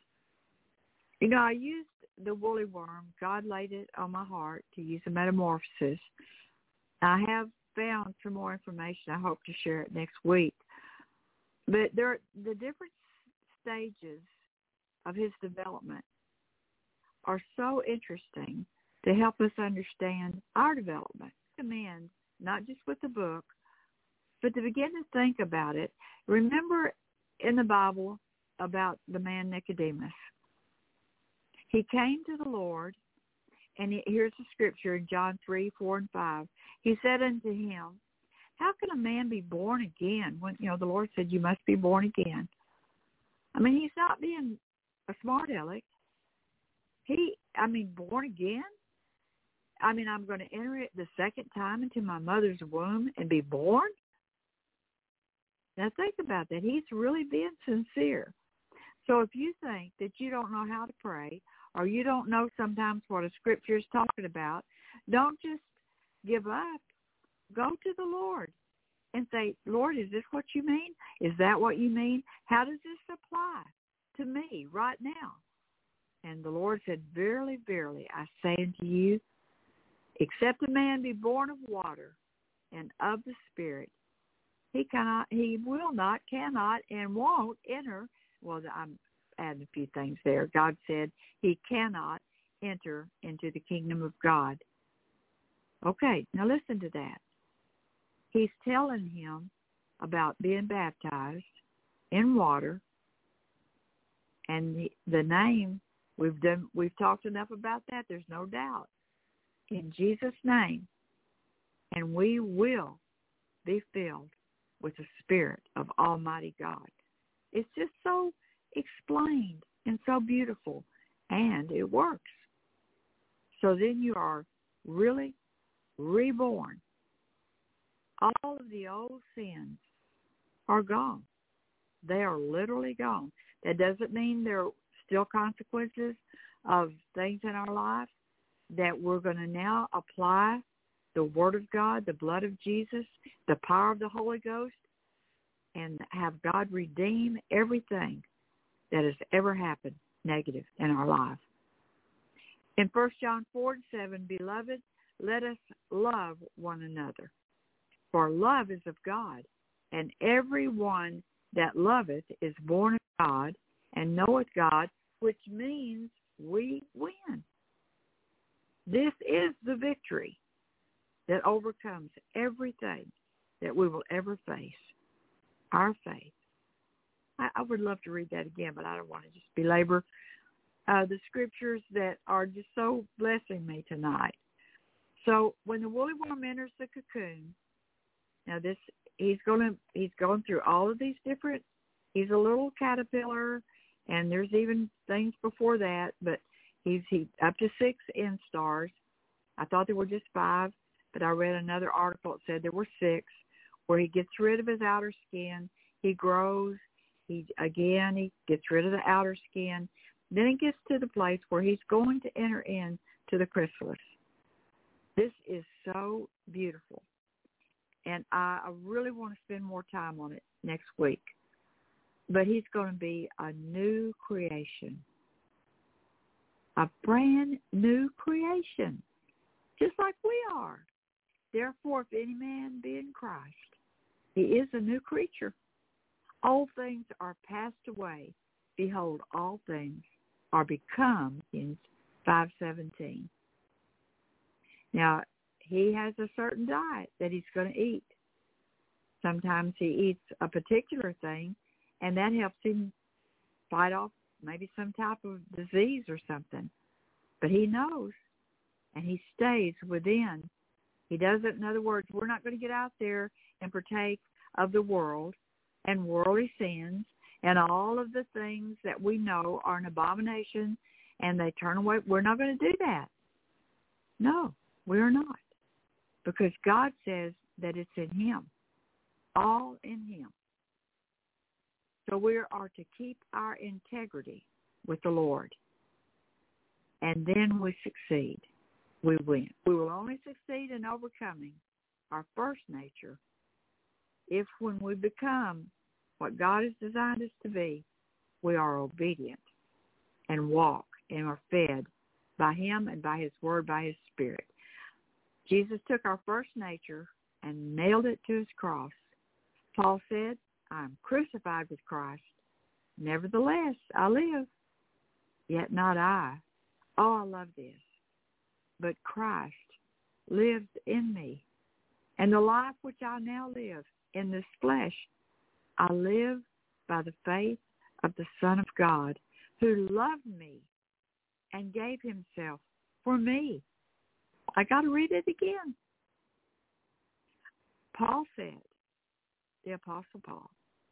You know, I used the woolly worm. God laid it on my heart to use a metamorphosis. I have found some more information. I hope to share it next week. But there are the different stages of his development are so interesting to help us understand our development. Command, not just with the book, but to begin to think about it. Remember in the Bible about the man Nicodemus. He came to the Lord, and he, here's the scripture in John three, four, and five. He said unto him, how can a man be born again? When, you know, the Lord said, you must be born again. I mean, he's not being a smart aleck. He, I mean, born again? I mean, I'm going to enter it the second time into my mother's womb and be born? Now think about that. He's really being sincere. So if you think that you don't know how to pray, or you don't know sometimes what a scripture is talking about, don't just give up. Go to the Lord and say, Lord, is this what you mean? Is that what you mean? How does this apply to me right now? And the Lord said, verily, verily, I say unto you, except a man be born of water and of the Spirit, he cannot, he will not, cannot, and won't enter. Well, I'm adding a few things there. God said he cannot enter into the kingdom of God. Okay, now listen to that. He's telling him about being baptized in water, and the, the name, we've done, we've talked enough about that. There's no doubt. In Jesus' name, and we will be filled with the Spirit of Almighty God. It's just so explained and so beautiful, and it works. So then you are really reborn. All of the old sins are gone. They are literally gone. That doesn't mean there are still consequences of things in our life, that we're going to now apply the Word of God, the blood of Jesus, the power of the Holy Ghost, and have God redeem everything that has ever happened negative in our life. In First John four and seven, beloved, let us love one another. For love is of God, and every one that loveth is born of God and knoweth God, which means we win. This is the victory that overcomes everything that we will ever face, our faith. I, I would love to read that again, but I don't want to just belabor uh, the scriptures that are just so blessing me tonight. So when the woolly worm enters the cocoon, now this he's going to he's going through all of these different. He's a little caterpillar, and there's even things before that, but he's he up to six instars. I thought there were just five, but I read another article that said there were six, where he gets rid of his outer skin. He grows. He again he gets rid of the outer skin. Then he gets to the place where he's going to enter into the chrysalis. This is so beautiful. And I, I really want to spend more time on it next week. But he's going to be a new creation. A brand new creation. Just like we are. Therefore, if any man be in Christ, he is a new creature. Old things are passed away. Behold, all things are become, in five seventeen. Now, he has a certain diet that he's going to eat. Sometimes he eats a particular thing, and that helps him fight off maybe some type of disease or something. But he knows, and he stays within. He doesn't, in other words, we're not going to get out there and partake of the world and worldly sins and all of the things that we know are an abomination, and they turn away. We're not going to do that. No, we're not. Because God says that it's in him. All in him. So we are to keep our integrity with the Lord. And then we succeed. We win. We will only succeed in overcoming our first nature if when we become what God has designed us to be, we are obedient and walk and are fed by him and by his word, by his spirit. Jesus took our first nature and nailed it to his cross. Paul said, I am crucified with Christ. Nevertheless, I live, yet not I. Oh, I love this. But Christ lives in me. And the life which I now live in this flesh, I live by the faith of the Son of God, who loved me and gave himself for me. I got to read it again. Paul said, the Apostle Paul,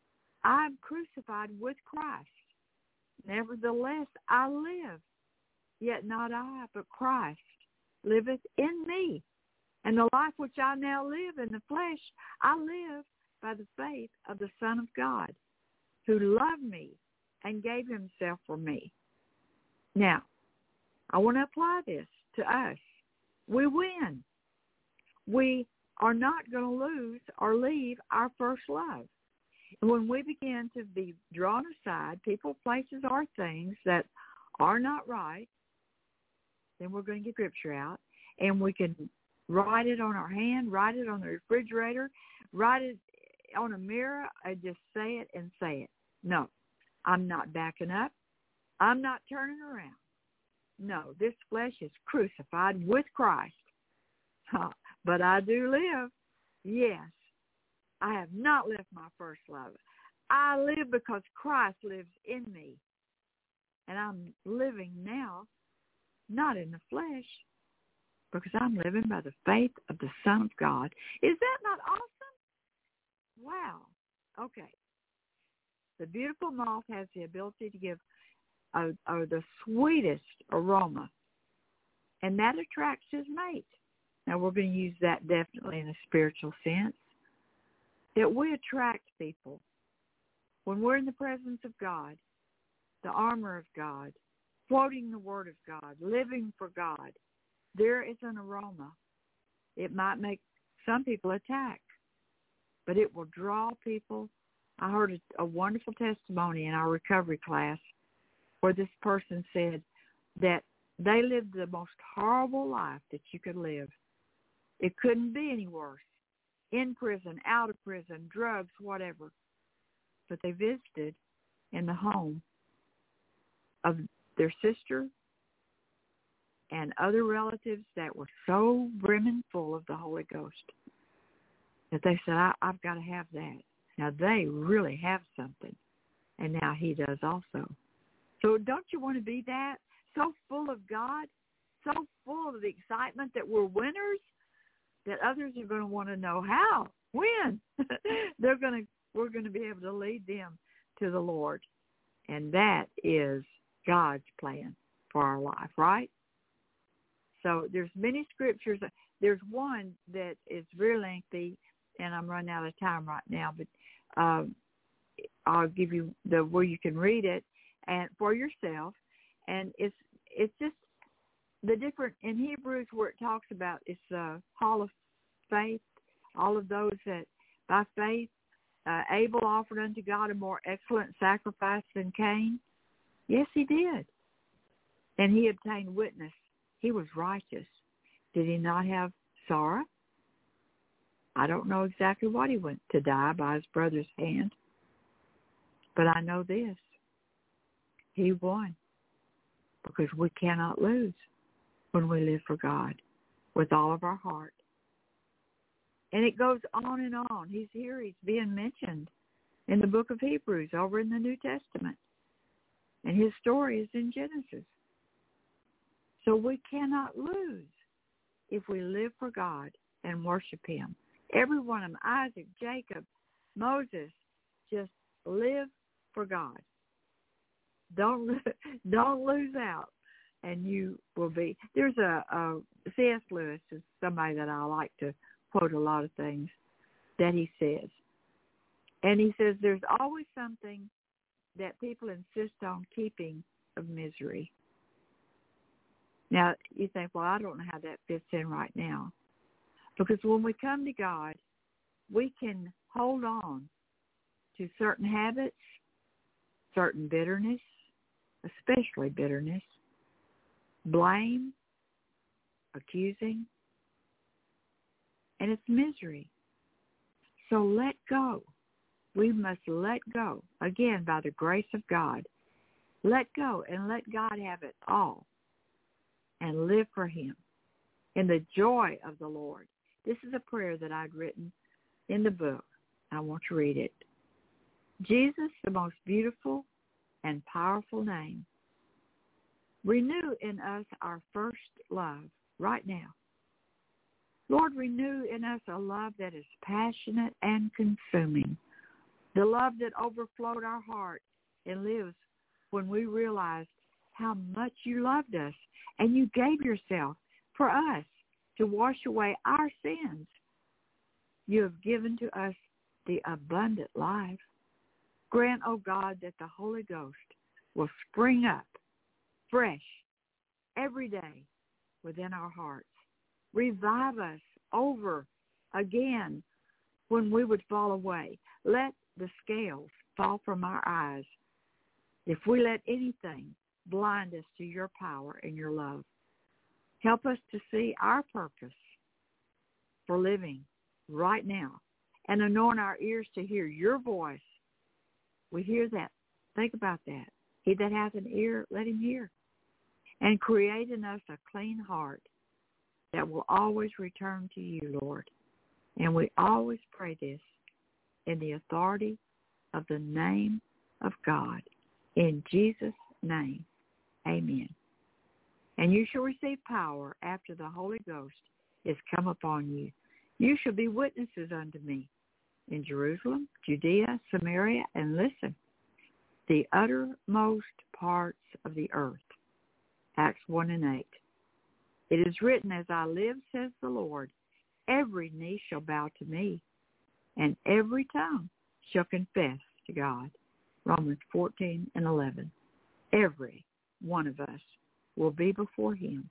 I am crucified with Christ. Nevertheless, I live, yet not I, but Christ liveth in me. And the life which I now live in the flesh, I live by the faith of the Son of God, who loved me and gave himself for me. Now, I want to apply this to us. We win. We are not going to lose or leave our first love. When we begin to be drawn aside, people, places, or things that are not right, then we're going to get scripture out, and we can write it on our hand, write it on the refrigerator, write it on a mirror, and just say it and say it. No, I'm not backing up. I'm not turning around. No, this flesh is crucified with Christ. Huh. But I do live. Yes, I have not left my first love. I live because Christ lives in me. And I'm living now, not in the flesh, because I'm living by the faith of the Son of God. Is that not awesome? Wow. Okay. The beautiful moth has the ability to give a, a, the sweetest aroma, and that attracts his mate. Now, we're going to use that definitely in a spiritual sense, that we attract people. When we're in the presence of God, the armor of God, quoting the Word of God, living for God, there is an aroma. It might make some people attack, but it will draw people. I heard a, a wonderful testimony in our recovery class where this person said that they lived the most horrible life that you could live. It couldn't be any worse. In prison, out of prison, drugs, whatever. But they visited in the home of their sister and other relatives that were so brimming full of the Holy Ghost that they said, I, I've got to have that. Now, they really have something. And now he does also. So don't you want to be that? So full of God, so full of the excitement that we're winners, that others are going to want to know how, when. They're going to, we're going to be able to lead them to the Lord. And that is God's plan for our life, right? So there's many scriptures. There's one that is very lengthy, and I'm running out of time right now, but um, I'll give you the where you can read it and for yourself. And it's it's just the different, in Hebrews where it talks about it's the hall of faith, all of those that by faith uh, Abel offered unto God a more excellent sacrifice than Cain. Yes, he did. And he obtained witness. He was righteous. Did he not have sorrow? I don't know exactly what he went to die by his brother's hand. But I know this. He won, because we cannot lose when we live for God with all of our heart. And it goes on and on. He's here. He's being mentioned in the book of Hebrews over in the New Testament. And his story is in Genesis. So we cannot lose if we live for God and worship him. Every one of them, Isaac, Jacob, Moses, just live for God. Don't don't lose out, and you will be. There's a, a C S Lewis is somebody that I like to quote a lot of things that he says. And he says there's always something that people insist on keeping of misery. Now, you think, well, I don't know how that fits in right now. Because when we come to God, we can hold on to certain habits, certain bitterness, especially bitterness, blame, accusing, and it's misery. So let go. We must let go, again, by the grace of God. Let go and let God have it all and live for him in the joy of the Lord. This is a prayer that I'd written in the book. I want to read it. Jesus, the most beautiful and powerful name, renew in us our first love right now. Lord, renew in us a love that is passionate and consuming, the love that overflowed our heart and lives when we realized how much you loved us and you gave yourself for us to wash away our sins. You have given to us the abundant life. Grant, O God, that the Holy Ghost will spring up fresh every day within our hearts. Revive us over again when we would fall away. Let the scales fall from our eyes if we let anything blind us to your power and your love. Help us to see our purpose for living right now and anoint our ears to hear your voice. We hear that. Think about that. He that hath an ear, let him hear. And create in us a clean heart that will always return to you, Lord. And we always pray this in the authority of the name of God. In Jesus' name, amen. And you shall receive power after the Holy Ghost is come upon you. You shall be witnesses unto me in Jerusalem, Judea, Samaria, and listen, the uttermost parts of the earth. Acts one and eight. It is written, as I live, says the Lord, every knee shall bow to me, and every tongue shall confess to God. Romans fourteen and eleven. Every one of us will be before him,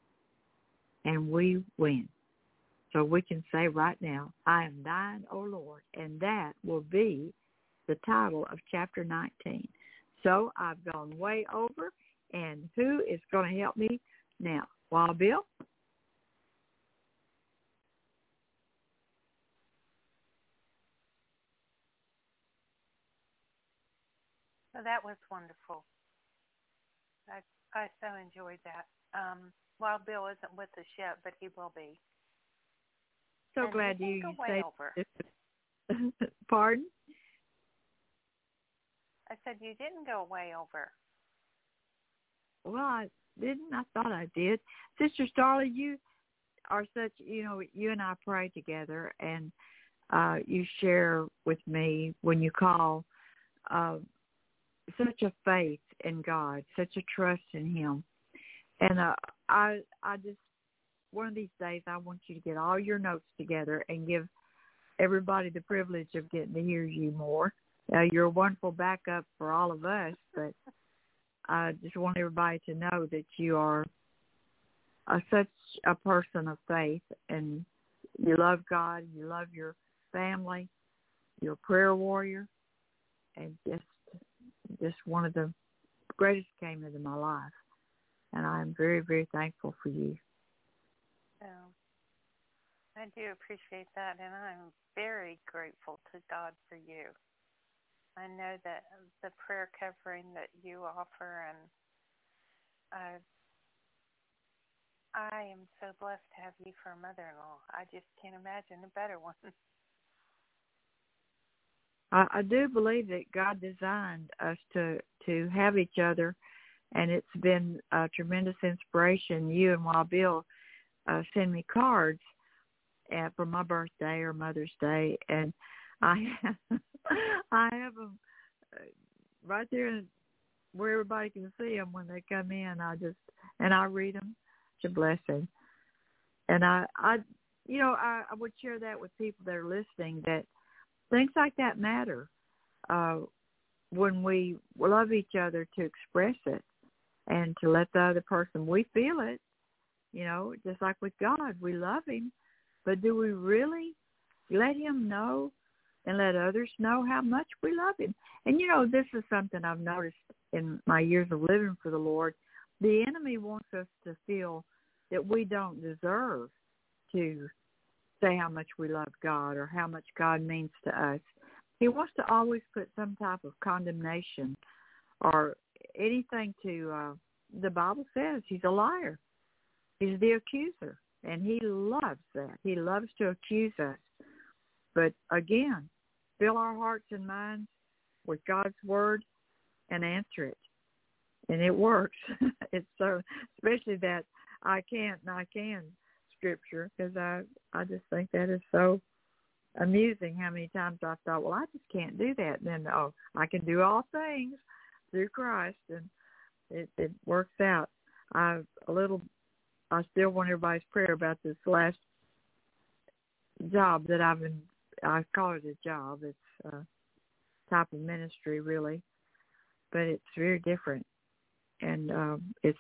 and we win. So we can say right now, I am thine, O Lord, and that will be the title of chapter nineteen. So I've gone way over, and who is going to help me now? Wild Bill? So that was wonderful. I I so enjoyed that. Um, Wild Bill isn't with us yet, but he will be. So and glad you say. Pardon? I said you didn't go way over. Well, I didn't. I thought I did. Sister Starla, you are such, you know, you and I pray together, and uh, you share with me when you call uh, such a faith in God, such a trust in him. And uh, I, I just, one of these days, I want you to get all your notes together and give everybody the privilege of getting to hear you more. Uh, you're a wonderful backup for all of us, but I just want everybody to know that you are a, such a person of faith, and you love God, you love your family, you're a prayer warrior, and just just one of the greatest came into my life. And I'm very, very thankful for you. Oh, I do appreciate that, and I'm very grateful to God for you. I know that the prayer covering that you offer, and uh, I am so blessed to have you for a mother-in-law. I just can't imagine a better one. I, I do believe that God designed us to, to have each other, and it's been a tremendous inspiration. You and Wild Bill uh, send me cards uh, for my birthday or Mother's Day, and I have, I have them right there where everybody can see them when they come in. I just and I read them. It's a blessing, and I, I, you know, I, I would share that with people that are listening. That things like that matter uh, when we love each other, to express it and to let the other person, we feel it. You know, just like with God, we love Him, but do we really let Him know and let others know how much we love Him? And, you know, this is something I've noticed in my years of living for the Lord. The enemy wants us to feel that we don't deserve to say how much we love God or how much God means to us. He wants to always put some type of condemnation or anything to, uh, the Bible says He's a liar. He's the accuser, and He loves that. He loves to accuse us. But again, fill our hearts and minds with God's Word and answer it. And it works. It's so, especially that I can't and I can scripture, because I, I just think that is so amusing how many times I thought, well, I just can't do that. And then, oh, I can do all things through Christ, and it, it works out. I a little, I still want everybody's prayer about this last job that I've been, I call it a job. It's a type of ministry, really, but it's very different. And um, it's,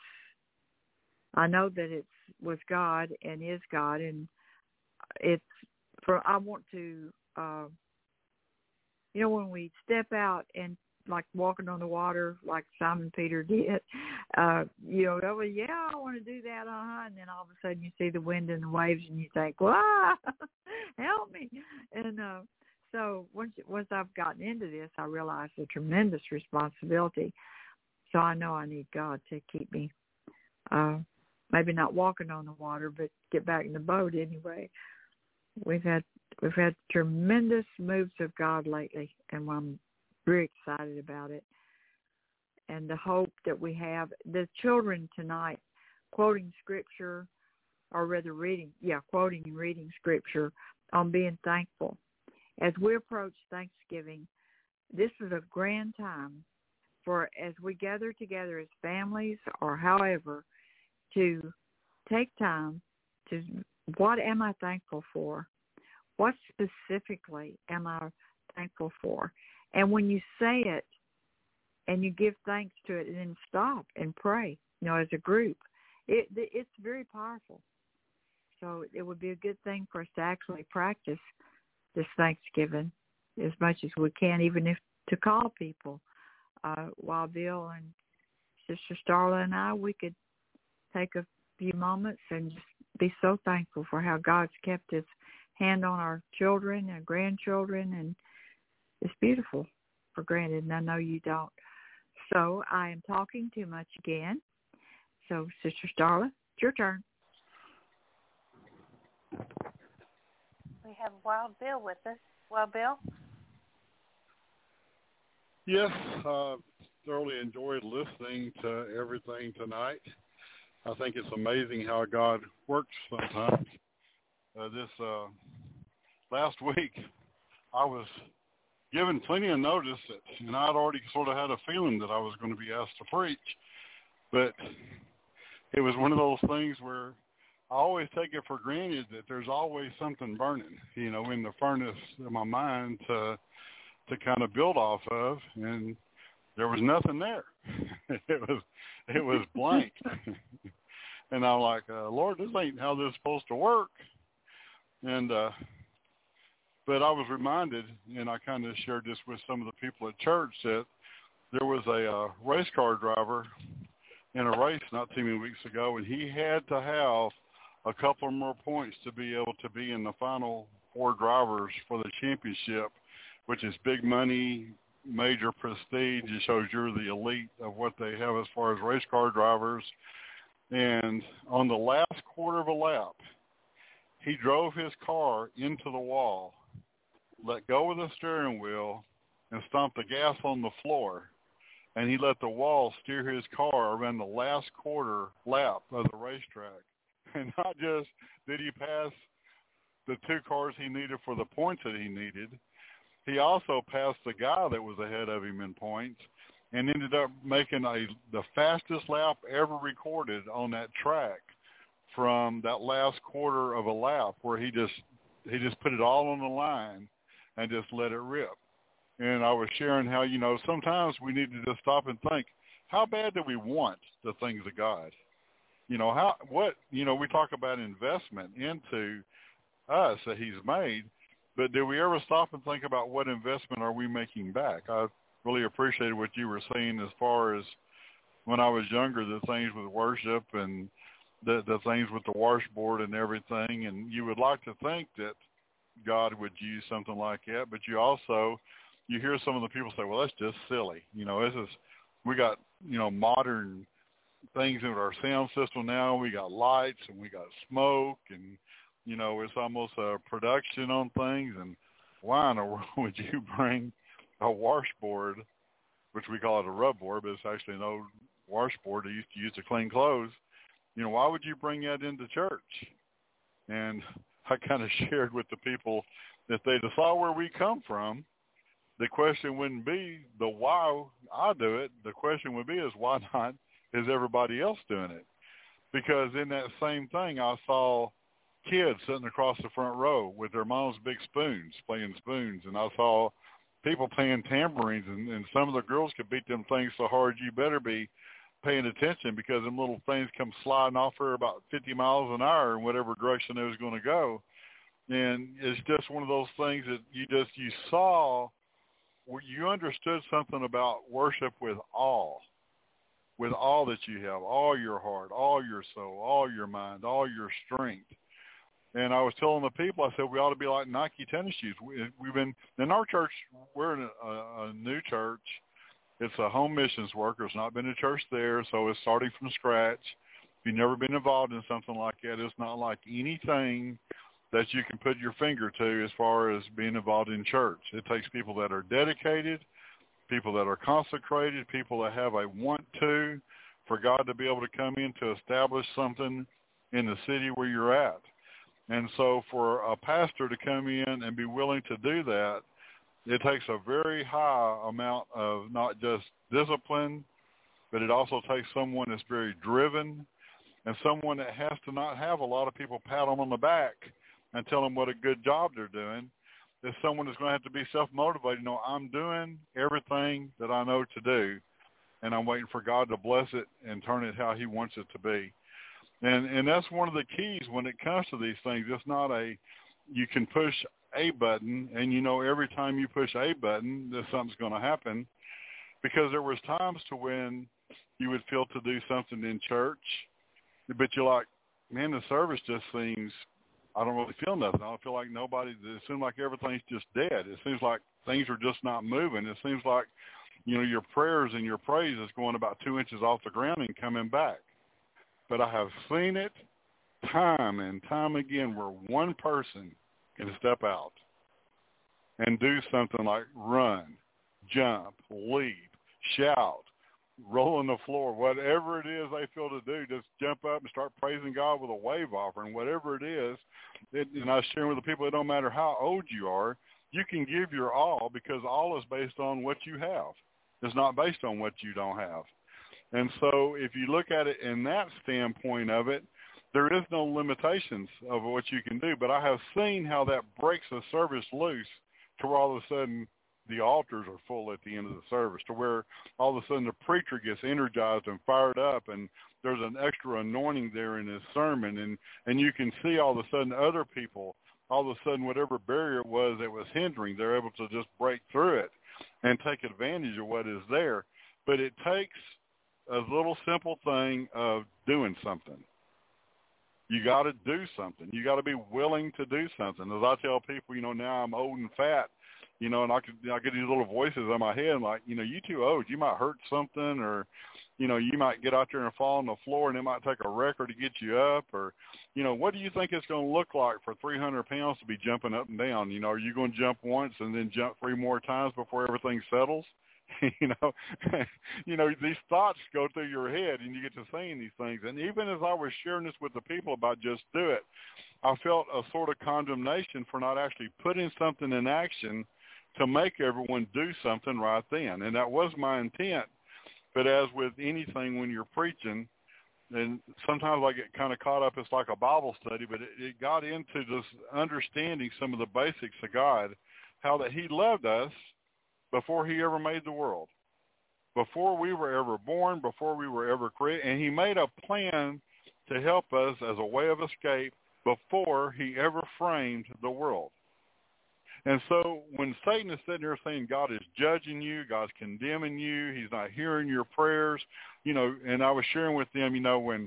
I know that it's with God and is God, and it's for, I want to, uh, you know, when we step out and like walking on the water, like Simon Peter did, uh, you know, oh, yeah, I want to do that, uh-huh. And then all of a sudden you see the wind and the waves and you think, wow, help me. And uh, so once once I've gotten into this, I realized the tremendous responsibility. So I know I need God to keep me, uh, maybe not walking on the water, but get back in the boat anyway. We've had we've had tremendous moves of God lately, and I'm very excited about it. And the hope that we have, the children tonight, quoting scripture, or rather reading, yeah, quoting and reading scripture on being thankful. As we approach Thanksgiving, this is a grand time for, as we gather together as families or however, to take time to, what am I thankful for? What specifically am I thankful for? And when you say it and you give thanks to it and then stop and pray, you know, as a group, it, it's very powerful. So it would be a good thing for us to actually practice this Thanksgiving as much as we can, even if to call people. Uh, while Bill and Sister Starla and I, we could take a few moments and just be so thankful for how God's kept His hand on our children and grandchildren, and it's beautiful for granted, and I know you don't. So I am talking too much again. So, Sister Starla, it's your turn. We have Wild Bill with us. Wild Bill? Yes, uh, thoroughly enjoyed listening to everything tonight. I think it's amazing how God works sometimes. Uh, this uh, last week, I was given plenty of notice, that, and I'd already sort of had a feeling that I was going to be asked to preach. But it was one of those things where I always take it for granted that there's always something burning, you know, in the furnace of my mind to to kind of build off of, and there was nothing there. it was it was blank. And I'm like, uh, Lord, this ain't how this is supposed to work. And uh, but I was reminded, and I kind of shared this with some of the people at church, that there was a uh, race car driver in a race not too many weeks ago, and he had to have a couple more points to be able to be in the final four drivers for the championship, which is big money, major prestige. It shows you're the elite of what they have as far as race car drivers. And on the last quarter of a lap, he drove his car into the wall, let go of the steering wheel, and stomped the gas on the floor. And he let the wall steer his car around the last quarter lap of the racetrack. And not just did he pass the two cars he needed for the points that he needed, he also passed the guy that was ahead of him in points and ended up making a the fastest lap ever recorded on that track from that last quarter of a lap, where he just he just put it all on the line and just let it rip. And I was sharing how, you know, sometimes we need to just stop and think, how bad do we want the things of God? You know, how what you know, we talk about investment into us that he's made, but do we ever stop and think about what investment are we making back? I really appreciated what you were saying as far as when I was younger, the things with worship and the, the things with the washboard and everything. And you would like to think that God would use something like that, but you also, you hear some of the people say, well, that's just silly. You know, this is, we got, you know, modern things in our sound system now. We got lights and we got smoke and, you know, it's almost a production on things. And why in the world would you bring a washboard, which we call it a rub board, but it's actually an old washboard they used to use to clean clothes? You know, why would you bring that into church? And I kind of shared with the people that they saw where we come from. The question wouldn't be the why I do it. The question would be is why not is everybody else doing it? Because in that same thing, I saw kids sitting across the front row with their mom's big spoons, playing spoons. And I saw people playing tambourines, and, and some of the girls could beat them things so hard you better be paying attention, because them little things come sliding off her about fifty miles an hour in whatever direction it was going to go. And it's just one of those things that you just, you saw, where you understood something about worship with all, with all that you have, all your heart, all your soul, all your mind, all your strength. And I was telling the people, I said, we ought to be like Nike tennis shoes. We, we've been, in our church, we're in a, a new church. It's a home missions work. There's not been a church there, so it's starting from scratch. If you've never been involved in something like that, it's not like anything that you can put your finger to as far as being involved in church. It takes people that are dedicated, people that are consecrated, people that have a want to, for God to be able to come in to establish something in the city where you're at. And so for a pastor to come in and be willing to do that, it takes a very high amount of not just discipline, but it also takes someone that's very driven and someone that has to not have a lot of people pat them on the back and tell them what a good job they're doing. It's someone that's going to have to be self-motivated. You know, I'm doing everything that I know to do, and I'm waiting for God to bless it and turn it how he wants it to be. And and that's one of the keys when it comes to these things. It's not a, you can push a button, and you know every time you push a button that something's going to happen, because there was times to when you would feel to do something in church, but you're like, man, the service just seems, I don't really feel nothing. I don't feel like nobody, it seems like everything's just dead. It seems like things are just not moving. It seems like, you know, your prayers and your praise is going about two inches off the ground and coming back. But I have seen it time and time again where one person can step out and do something like run, jump, leap, shout, roll on the floor, whatever it is they feel to do, just jump up and start praising God with a wave offering, whatever it is. It, and I was sharing with the people, it don't matter how old you are, you can give your all, because all is based on what you have. It's not based on what you don't have. And so if you look at it in that standpoint of it, there is no limitations of what you can do. But I have seen how that breaks the service loose to where all of a sudden the altars are full at the end of the service, to where all of a sudden the preacher gets energized and fired up, and there's an extra anointing there in his sermon. And, and you can see all of a sudden other people, all of a sudden whatever barrier it was that was hindering, they're able to just break through it and take advantage of what is there. But it takes a little simple thing of doing something. You got to do something. You got to be willing to do something. As I tell people, you know, now I'm old and fat, you know, and I could I get these little voices in my head like, you know, you too old, you might hurt something, or, you know, you might get out there and fall on the floor and it might take a wrecker to get you up, or, you know, what do you think it's going to look like for three hundred pounds to be jumping up and down? You know, are you going to jump once and then jump three more times before everything settles? you know, you know, these thoughts go through your head and you get to saying these things. And even as I was sharing this with the people about just do it, I felt a sort of condemnation for not actually putting something in action to make everyone do something right then. And that was my intent. But as with anything when you're preaching, and sometimes I get kind of caught up, it's like a Bible study, but it, it got into this understanding some of the basics of God, how that he loved us before he ever made the world, before we were ever born, before we were ever created. And he made a plan to help us as a way of escape before he ever framed the world. And so when Satan is sitting there saying God is judging you, God's condemning you, he's not hearing your prayers, you know, and I was sharing with them, you know, when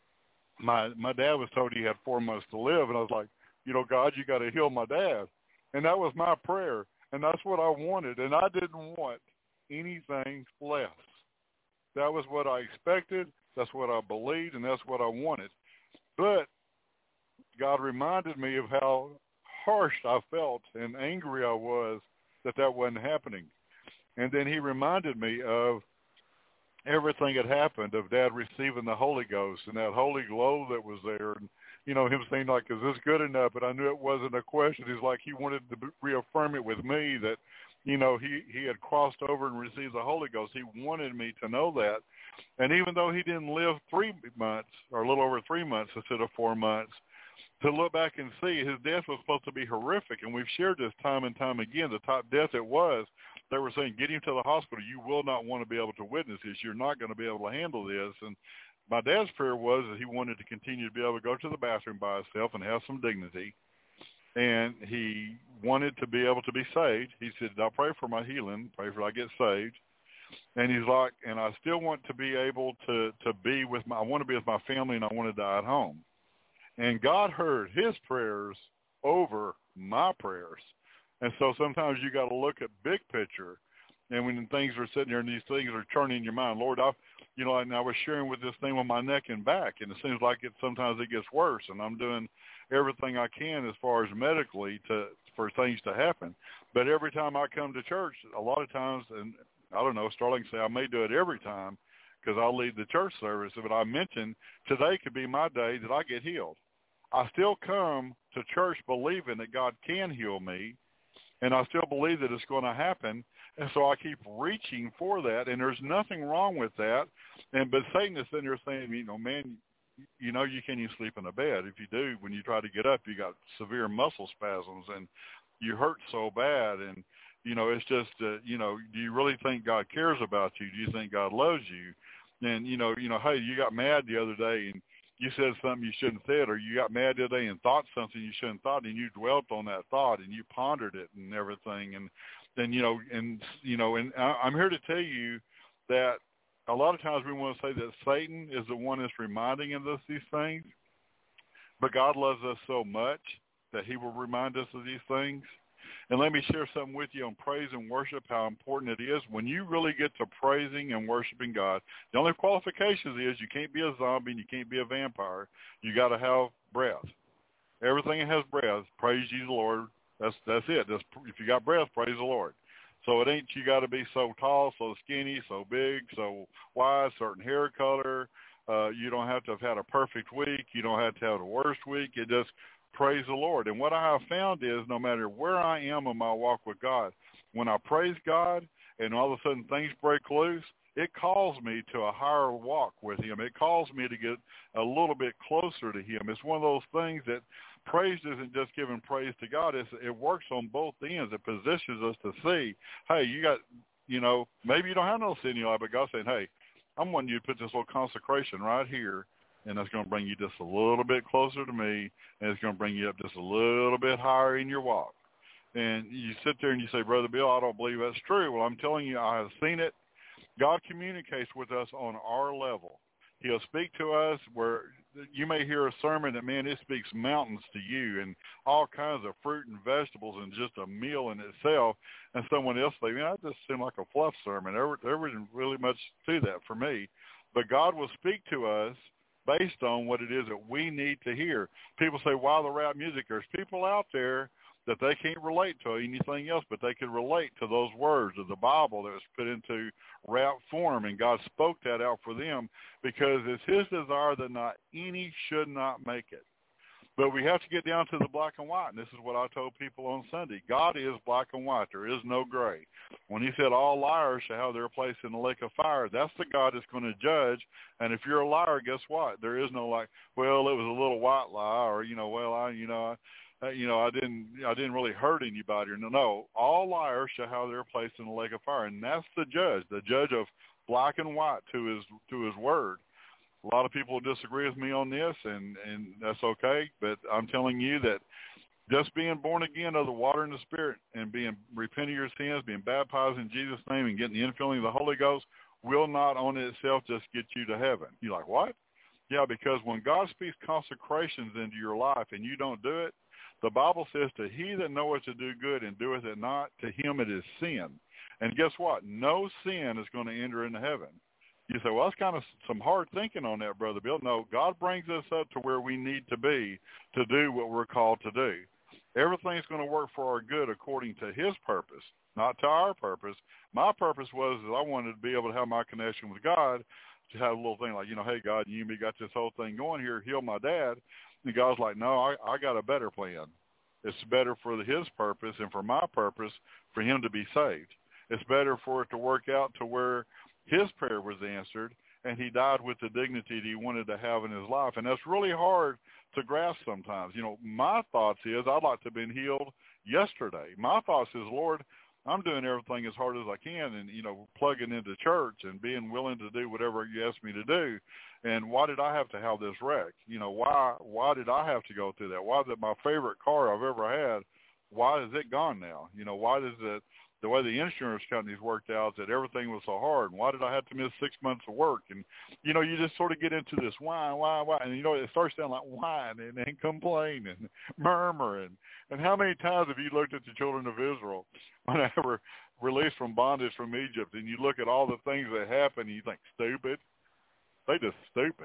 my my dad was told he had four months to live, and I was like, you know, God, you got to heal my dad. And that was my prayer, and that's what I wanted, and I didn't want anything less. That was what I expected, that's what I believed, and that's what I wanted. But God reminded me of how harsh I felt and angry I was that that wasn't happening. And then he reminded me of everything that happened, of Dad receiving the Holy Ghost and that holy glow that was there. And, you know, him saying, like, is this good enough? But I knew it wasn't a question. He's like, he wanted to reaffirm it with me that, you know, he, he had crossed over and received the Holy Ghost. He wanted me to know that. And even though he didn't live three months or a little over three months instead of four months, to look back and see his death was supposed to be horrific. And we've shared this time and time again, the type death it was. They were saying, get him to the hospital. You will not want to be able to witness this. You're not going to be able to handle this. And my dad's prayer was that he wanted to continue to be able to go to the bathroom by himself and have some dignity. And he wanted to be able to be saved. He said, I'll pray for my healing, pray for I get saved. And he's like, and I still want to be able to, to be with my, I want to be with my family, and I want to die at home. And God heard his prayers over my prayers. And so sometimes you got to look at big picture. And when things are sitting there and these things are turning in your mind, Lord, I, you know, and I was sharing with this thing with my neck and back, and it seems like it sometimes it gets worse. And I'm doing everything I can as far as medically to for things to happen. But every time I come to church, a lot of times, and I don't know, Starling say I may do it every time because I'll lead the church service, but I mentioned today could be my day that I get healed. I still come to church believing that God can heal me, and I still believe that it's going to happen, and so I keep reaching for that, and there's nothing wrong with that. And but Satan is sitting there saying, you know, man, you know you can't even sleep in a bed. If you do, when you try to get up, you got severe muscle spasms, and you hurt so bad, and, you know, it's just, uh, you know, do you really think God cares about you? Do you think God loves you? And, you know, you know, hey, you got mad the other day, and you said something you shouldn't have said, or you got mad the other day and thought something you shouldn't have thought, and you dwelt on that thought, and you pondered it and everything. And then, you know, and, you know, and I'm here to tell you that a lot of times we want to say that Satan is the one that's reminding us these things, but God loves us so much that he will remind us of these things. And let me share something with you on praise and worship, how important it is. When you really get to praising and worshiping God, the only qualifications is you can't be a zombie and you can't be a vampire. You got to have breath. Everything that has breath, praise ye the Lord. That's that's it. That's, if you got breath, praise the Lord. So it ain't you got to be so tall, so skinny, so big, so wide, certain hair color. Uh, you don't have to have had a perfect week. You don't have to have the worst week. It just praise the Lord. And what I have found is no matter where I am in my walk with God, when I praise God and all of a sudden things break loose, it calls me to a higher walk with him. It calls me to get a little bit closer to him. It's one of those things that praise isn't just giving praise to God. It's, it works on both ends. It positions us to see, hey, you got, you know, maybe you don't have no sin in your life, but God's saying, hey, I'm wanting you to put this little consecration right here, and that's going to bring you just a little bit closer to me, and it's going to bring you up just a little bit higher in your walk. And you sit there and you say, Brother Bill, I don't believe that's true. Well, I'm telling you, I have seen it. God communicates with us on our level. He'll speak to us where you may hear a sermon that, man, it speaks mountains to you and all kinds of fruit and vegetables and just a meal in itself. And someone else say, man, that just seemed like a fluff sermon. There, there wasn't really much to that for me. But God will speak to us based on what it is that we need to hear. People say, why the rap music? There's people out there that they can't relate to anything else, but they can relate to those words of the Bible that was put into rap form, and God spoke that out for them because it's his desire that not any should not make it. But we have to get down to the black and white, and this is what I told people on Sunday. God is black and white. There is no gray. When he said all liars shall have their place in the lake of fire, that's the God that's going to judge. And if you're a liar, guess what? There is no like, well, it was a little white lie, or, you know, well, I, you know, I, Uh, you know, I didn't, I didn't really hurt anybody. No, no, all liars shall have their place in the lake of fire, and that's the judge, the judge of black and white to his to his word. A lot of people disagree with me on this, and and that's okay. But I'm telling you that just being born again of the water and the Spirit, and being repenting of your sins, being baptized in Jesus' name, and getting the infilling of the Holy Ghost will not on itself just get you to heaven. You're like, what? Yeah, because when God speaks consecrations into your life and you don't do it, the Bible says, to he that knoweth to do good and doeth it not, to him it is sin. And guess what? No sin is going to enter into heaven. You say, well, that's kind of some hard thinking on that, Brother Bill. No, God brings us up to where we need to be to do what we're called to do. Everything's going to work for our good according to his purpose, not to our purpose. My purpose was that I wanted to be able to have my connection with God, to have a little thing like, you know, hey, God, you and me got this whole thing going here, heal my dad. And God's like, no, I, I got a better plan. It's better for his purpose and for my purpose for him to be saved. It's better for it to work out to where his prayer was answered and he died with the dignity that he wanted to have in his life. And that's really hard to grasp sometimes. You know, my thoughts is I'd like to have been healed yesterday. My thoughts is, Lord, I'm doing everything as hard as I can and, you know, plugging into church and being willing to do whatever you ask me to do. And why did I have to have this wreck? You know, why why did I have to go through that? Why did my favorite car I've ever had, why is it gone now? You know, why does it, the way the insurance companies worked out, that everything was so hard? And why did I have to miss six months of work? And, you know, you just sort of get into this why, why, why. And, you know, it starts sounding like whining and complaining and murmuring. And how many times have you looked at the children of Israel when they were released from bondage from Egypt, and you look at all the things that happened and you think, stupid? They just stupid.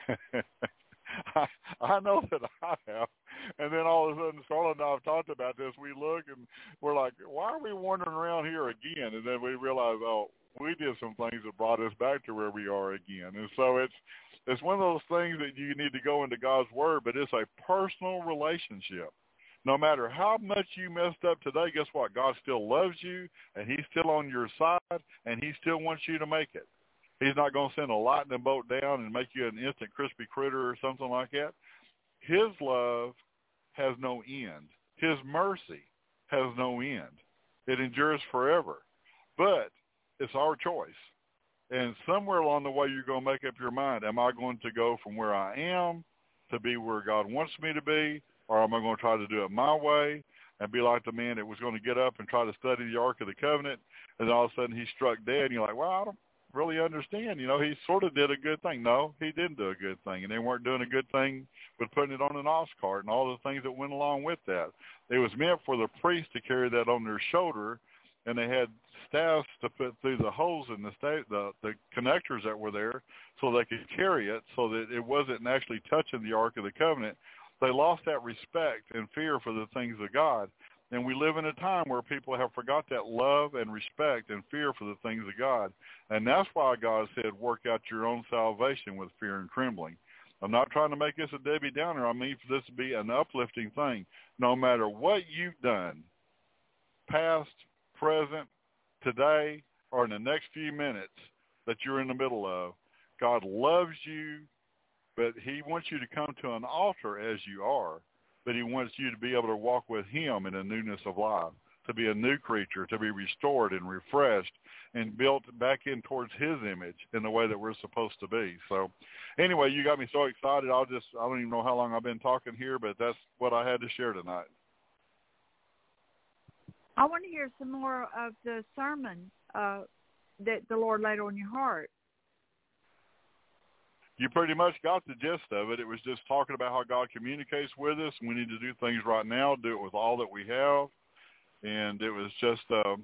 I, I know that I have. And then all of a sudden, Charlotte and I have talked about this. We look and we're like, why are we wandering around here again? And then we realize, oh, we did some things that brought us back to where we are again. And so it's it's one of those things that you need to go into God's Word, but it's a personal relationship. No matter how much you messed up today, guess what? God still loves you, and he's still on your side, and he still wants you to make it. He's not going to send a lightning bolt down and make you an instant crispy critter or something like that. His love has no end. His mercy has no end. It endures forever. But it's our choice. And somewhere along the way, you're going to make up your mind, am I going to go from where I am to be where God wants me to be, or am I going to try to do it my way and be like the man that was going to get up and try to study the Ark of the Covenant, and all of a sudden he's struck dead, and you're like, well, I don't really understand. You know, he sort of did a good thing. No, he didn't do a good thing, and they weren't doing a good thing with putting it on an ox cart and all the things that went along with that. It was meant for the priest to carry that on their shoulder, and they had staffs to put through the holes in the sta- the, the connectors that were there so they could carry it so that it wasn't actually touching the Ark of the Covenant. They lost that respect and fear for the things of God. And we live in a time where people have forgot that love and respect and fear for the things of God. And that's why God said, work out your own salvation with fear and trembling. I'm not trying to make this a Debbie Downer. I mean for this to be an uplifting thing. No matter what you've done, past, present, today, or in the next few minutes that you're in the middle of, God loves you, but he wants you to come to an altar as you are. But he wants you to be able to walk with him in a newness of life, to be a new creature, to be restored and refreshed and built back in towards his image in the way that we're supposed to be. So anyway, you got me so excited. I'll just, I don't even know how long I've been talking here, but that's what I had to share tonight. I want to hear some more of the sermon uh, that the Lord laid on your heart. you pretty much got the gist of it. It was just talking about how God communicates with us. We need to do things right now, do it with all that we have. And it was just, um,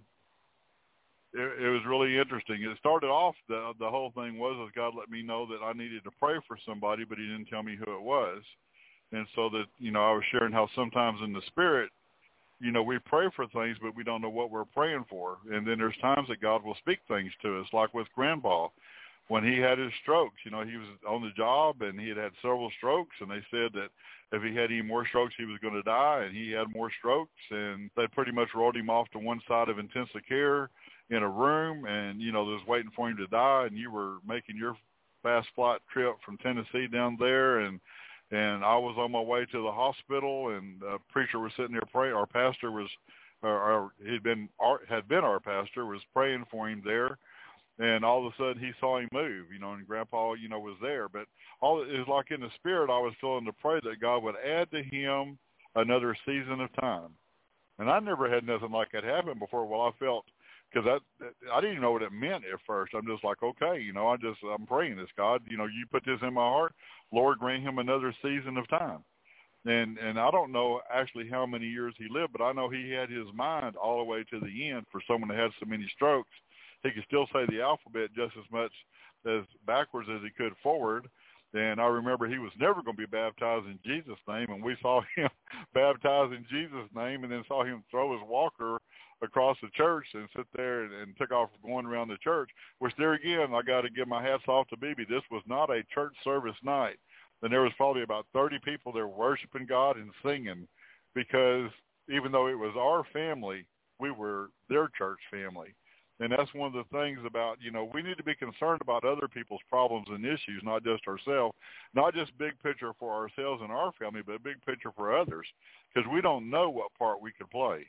it, it was really interesting. It started off, the the whole thing was, was God let me know that I needed to pray for somebody, but he didn't tell me who it was. And so that, you know, I was sharing how sometimes in the spirit, you know, we pray for things, but we don't know what we're praying for. And then there's times that God will speak things to us, like with Grandpa. When he had his strokes, you know, he was on the job and he had had several strokes, and they said that if he had any more strokes, he was going to die, and he had more strokes, and they pretty much rolled him off to one side of intensive care in a room, and, you know, they was waiting for him to die, and you were making your fast flight trip from Tennessee down there, and and I was on my way to the hospital, and a preacher was sitting there praying. Our pastor was, or, or he'd been, our, had been our pastor, was praying for him there. And all of a sudden he saw him move, you know, and Grandpa, you know, was there. But all it was like in the spirit, I was feeling to pray that God would add to him another season of time. And I never had nothing like that happen before. Well, I felt, because I, I didn't even know what it meant at first. I'm just like, okay, you know, I just, I'm praying this, God, you know, you put this in my heart. Lord, grant him another season of time. And and I don't know actually how many years he lived, but I know he had his mind all the way to the end. For someone that had so many strokes, he could still say the alphabet just as much as backwards as he could forward. And I remember he was never going to be baptized in Jesus' name, and we saw him baptized in Jesus' name, and then saw him throw his walker across the church and sit there and, and took off going around the church, which there again, I got to give my hats off to B B. This was not a church service night. And there was probably about thirty people there worshiping God and singing, because even though it was our family, we were their church family. And that's one of the things about, you know, we need to be concerned about other people's problems and issues, not just ourselves, not just big picture for ourselves and our family, but big picture for others, because we don't know what part we could play.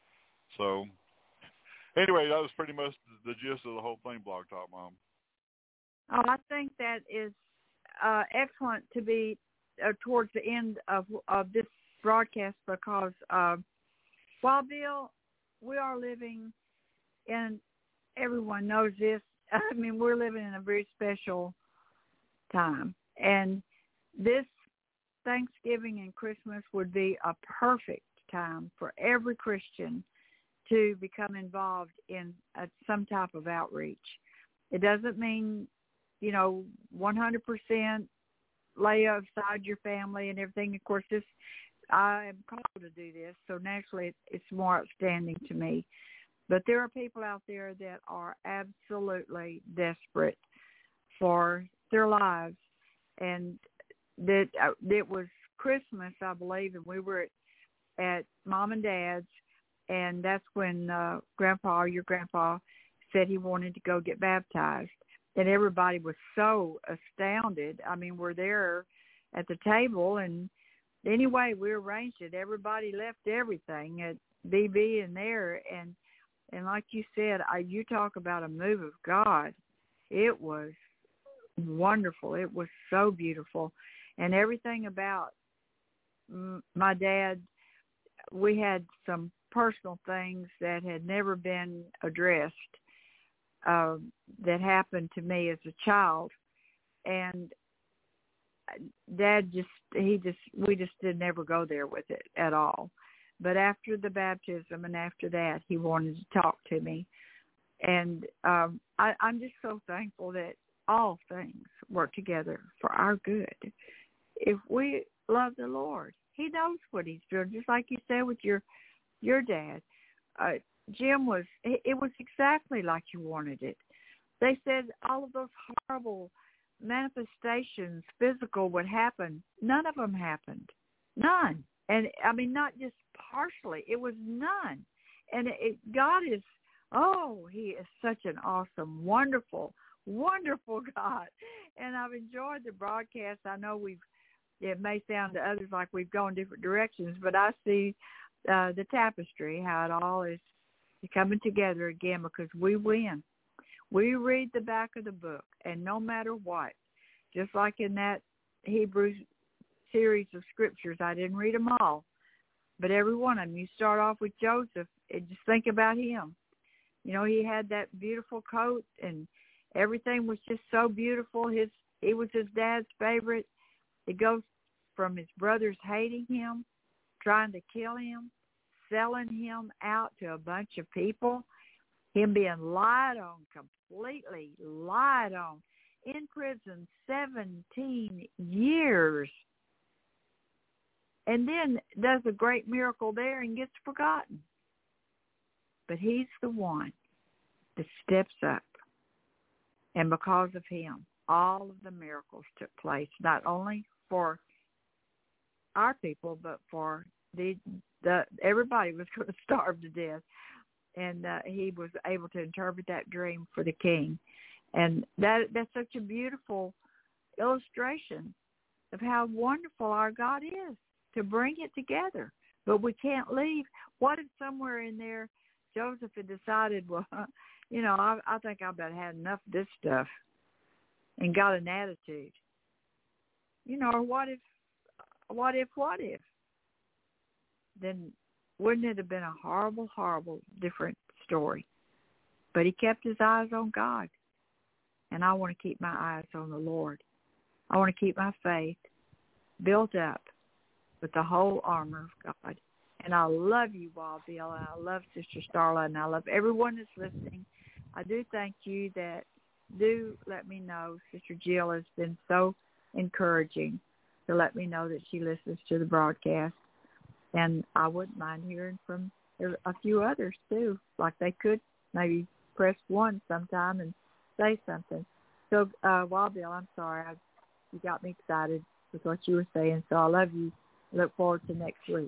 So anyway, that was pretty much the gist of the whole thing, Blog Talk Mom. Oh, I think that is uh, excellent to be uh, towards the end of, of this broadcast, because uh, while, Bill, we are living in, everyone knows this, I mean, we're living in a very special time. And this Thanksgiving and Christmas would be a perfect time for every Christian to become involved in a, some type of outreach. It doesn't mean, you know, one hundred percent lay aside your family and everything. Of course, this, I am called to do this, so naturally it, it's more outstanding to me. But there are people out there that are absolutely desperate for their lives. And that uh, it was Christmas, I believe, and we were at, at Mom and Dad's, and that's when uh, Grandpa, your grandpa, said he wanted to go get baptized. And everybody was so astounded. I mean, we're there at the table, and anyway, we arranged it. Everybody left everything at B B and there, and And like you said, I, you talk about a move of God. It was wonderful. It was so beautiful. And everything about m- my dad, we had some personal things that had never been addressed uh, that happened to me as a child. And Dad just, he just, we just did never go there with it at all. But after the baptism and after that, he wanted to talk to me. And um, I, I'm just so thankful that all things work together for our good. If we love the Lord, he knows what he's doing, just like you said with your your dad. Uh, Jim was, it was exactly like you wanted it. They said all of those horrible manifestations, physical, would happen. None of them happened. None. And, I mean, not just partially. It was none. And it, it, God is, oh, he is such an awesome, wonderful, wonderful God. And I've enjoyed the broadcast. I know we've, it may sound to others like we've gone different directions, but I see uh, the tapestry, how it all is coming together again, because we win. We read the back of the book, and no matter what, just like in that Hebrews series of scriptures, I didn't read them all, but every one of them, you start off with Joseph and just think about him. You know, he had that beautiful coat, and everything was just so beautiful. His He was his dad's favorite. It goes from his brothers hating him, trying to kill him, selling him out to a bunch of people, him being lied on, completely lied on, in prison seventeen years. And then does a great miracle there and gets forgotten. But he's the one that steps up. And because of him, all of the miracles took place, not only for our people, but for the, the everybody was going to starve to death. And uh, he was able to interpret that dream for the king. And that that's such a beautiful illustration of how wonderful our God is to bring it together. But we can't leave. What if somewhere in there Joseph had decided, well, you know, I, I think I better had enough of this stuff and got an attitude? You know, or what if, what if, what if? Then wouldn't it have been a horrible, horrible, different story? But he kept his eyes on God. And I want to keep my eyes on the Lord. I want to keep my faith built up with the whole armor of God. And I love you, Wild Bill, and I love Sister Starla, and I love everyone that's listening. I do thank you that do let me know. Sister Jill has been so encouraging to let me know that she listens to the broadcast. And I wouldn't mind hearing from a few others, too, like they could maybe press one sometime and say something. So, uh, Wild Bill, I'm sorry. I, you got me excited with what you were saying, so I love you. I look forward to next week.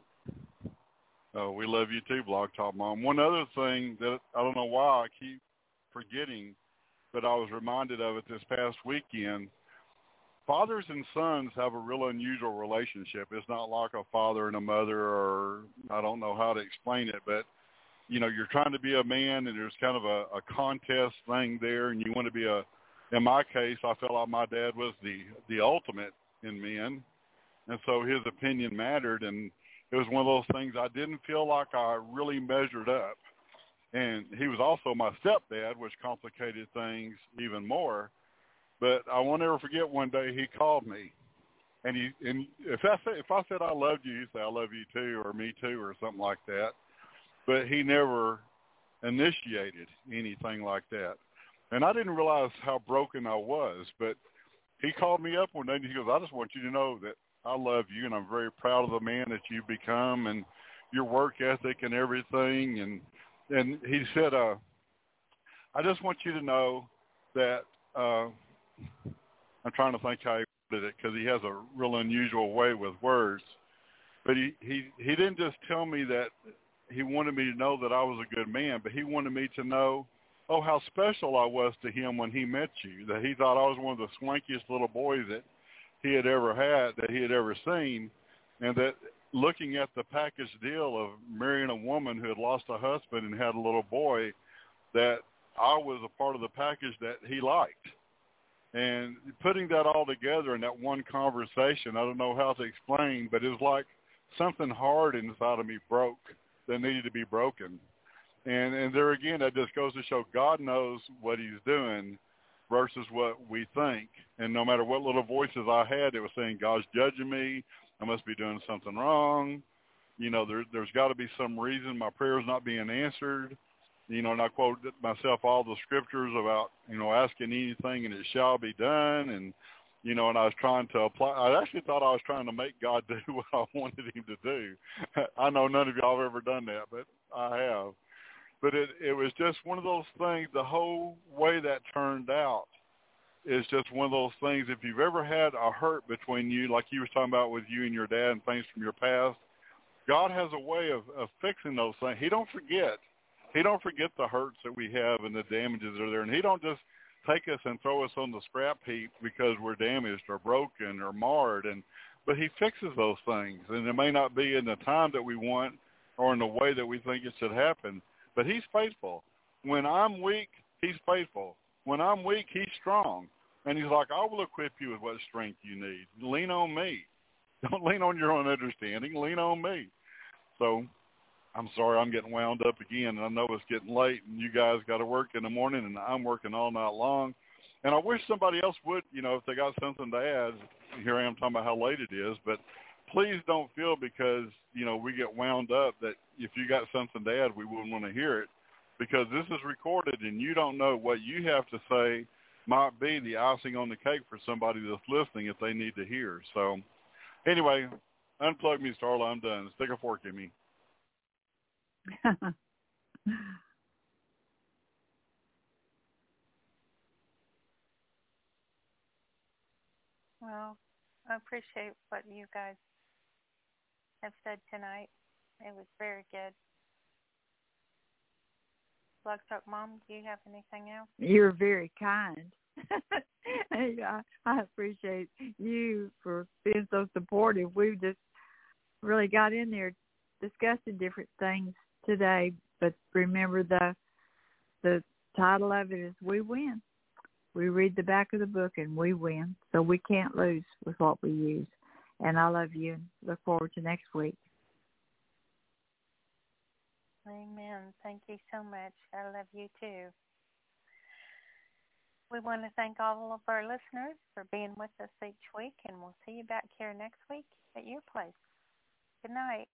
Oh, we love you too, Blog Talk Mom. One other thing that I don't know why I keep forgetting, but I was reminded of it this past weekend. Fathers and sons have a real unusual relationship. It's not like a father and a mother, or I don't know how to explain it, but you know, you're trying to be a man, and there's kind of a, a contest thing there, and you want to be a, in my case, I felt like my dad was the, the ultimate in men, and so his opinion mattered, and it was one of those things I didn't feel like I really measured up. And he was also my stepdad, which complicated things even more. But I won't ever forget one day he called me, and he and if I said if I said I loved you, he'd say I love you too, or me too, or something like that. But he never initiated anything like that. And I didn't realize how broken I was. But he called me up one day and he goes, I just want you to know that I love you, and I'm very proud of the man that you've become and your work ethic and everything. And and he said, uh, I just want you to know that uh, I'm trying to think how he did it, because he has a real unusual way with words. But he, he, he didn't just tell me that he wanted me to know that I was a good man, but he wanted me to know, oh, how special I was to him when he met you, that he thought I was one of the swankiest little boys that he had ever had, that he had ever seen, and that looking at the package deal of marrying a woman who had lost a husband and had a little boy, that I was a part of the package that he liked. And putting that all together in that one conversation, I don't know how to explain, but it was like something hard inside of me broke that needed to be broken. And and there again, that just goes to show God knows what he's doing versus what we think. And no matter what little voices I had, it was saying, God's judging me. I must be doing something wrong. You know, there, there's got to be some reason my prayer's not being answered. You know, and I quoted myself all the scriptures about, you know, asking anything and it shall be done. And, you know, and I was trying to apply. I actually thought I was trying to make God do what I wanted him to do. I know none of y'all have ever done that, but I have. But it, it was just one of those things, the whole way that turned out is just one of those things. If you've ever had a hurt between you, like you were talking about with you and your dad and things from your past, God has a way of, of fixing those things. He don't forget. He don't forget the hurts that we have and the damages that are there. And he don't just take us and throw us on the scrap heap because we're damaged or broken or marred. And but he fixes those things. And it may not be in the time that we want or in the way that we think it should happen. But he's faithful. When I'm weak, he's faithful. When I'm weak, he's strong. And he's like, I will equip you with what strength you need. Lean on me. Don't lean on your own understanding. Lean on me. So I'm sorry I'm getting wound up again. And I know it's getting late, and you guys got to work in the morning, and I'm working all night long. And I wish somebody else would, you know, if they got something to add. Here I am talking about how late it is, but please don't feel because, you know, we get wound up that if you got something to add, we wouldn't want to hear it, because this is recorded and you don't know what you have to say might be the icing on the cake for somebody that's listening if they need to hear. So anyway, unplug me, Starla. I'm done. Stick a fork in me. Well, I appreciate what you guys have said tonight. It was very good. Blog Talk Mom, do you have anything else? You're very kind. I, I appreciate you for being so supportive. We just really got in there discussing different things today, but remember the the title of it is We Win. We read the back of the book and we win, so we can't lose with what we use. And I love you and look forward to next week. Amen. Thank you so much. I love you too. We want to thank all of our listeners for being with us each week, and we'll see you back here next week at your place. Good night.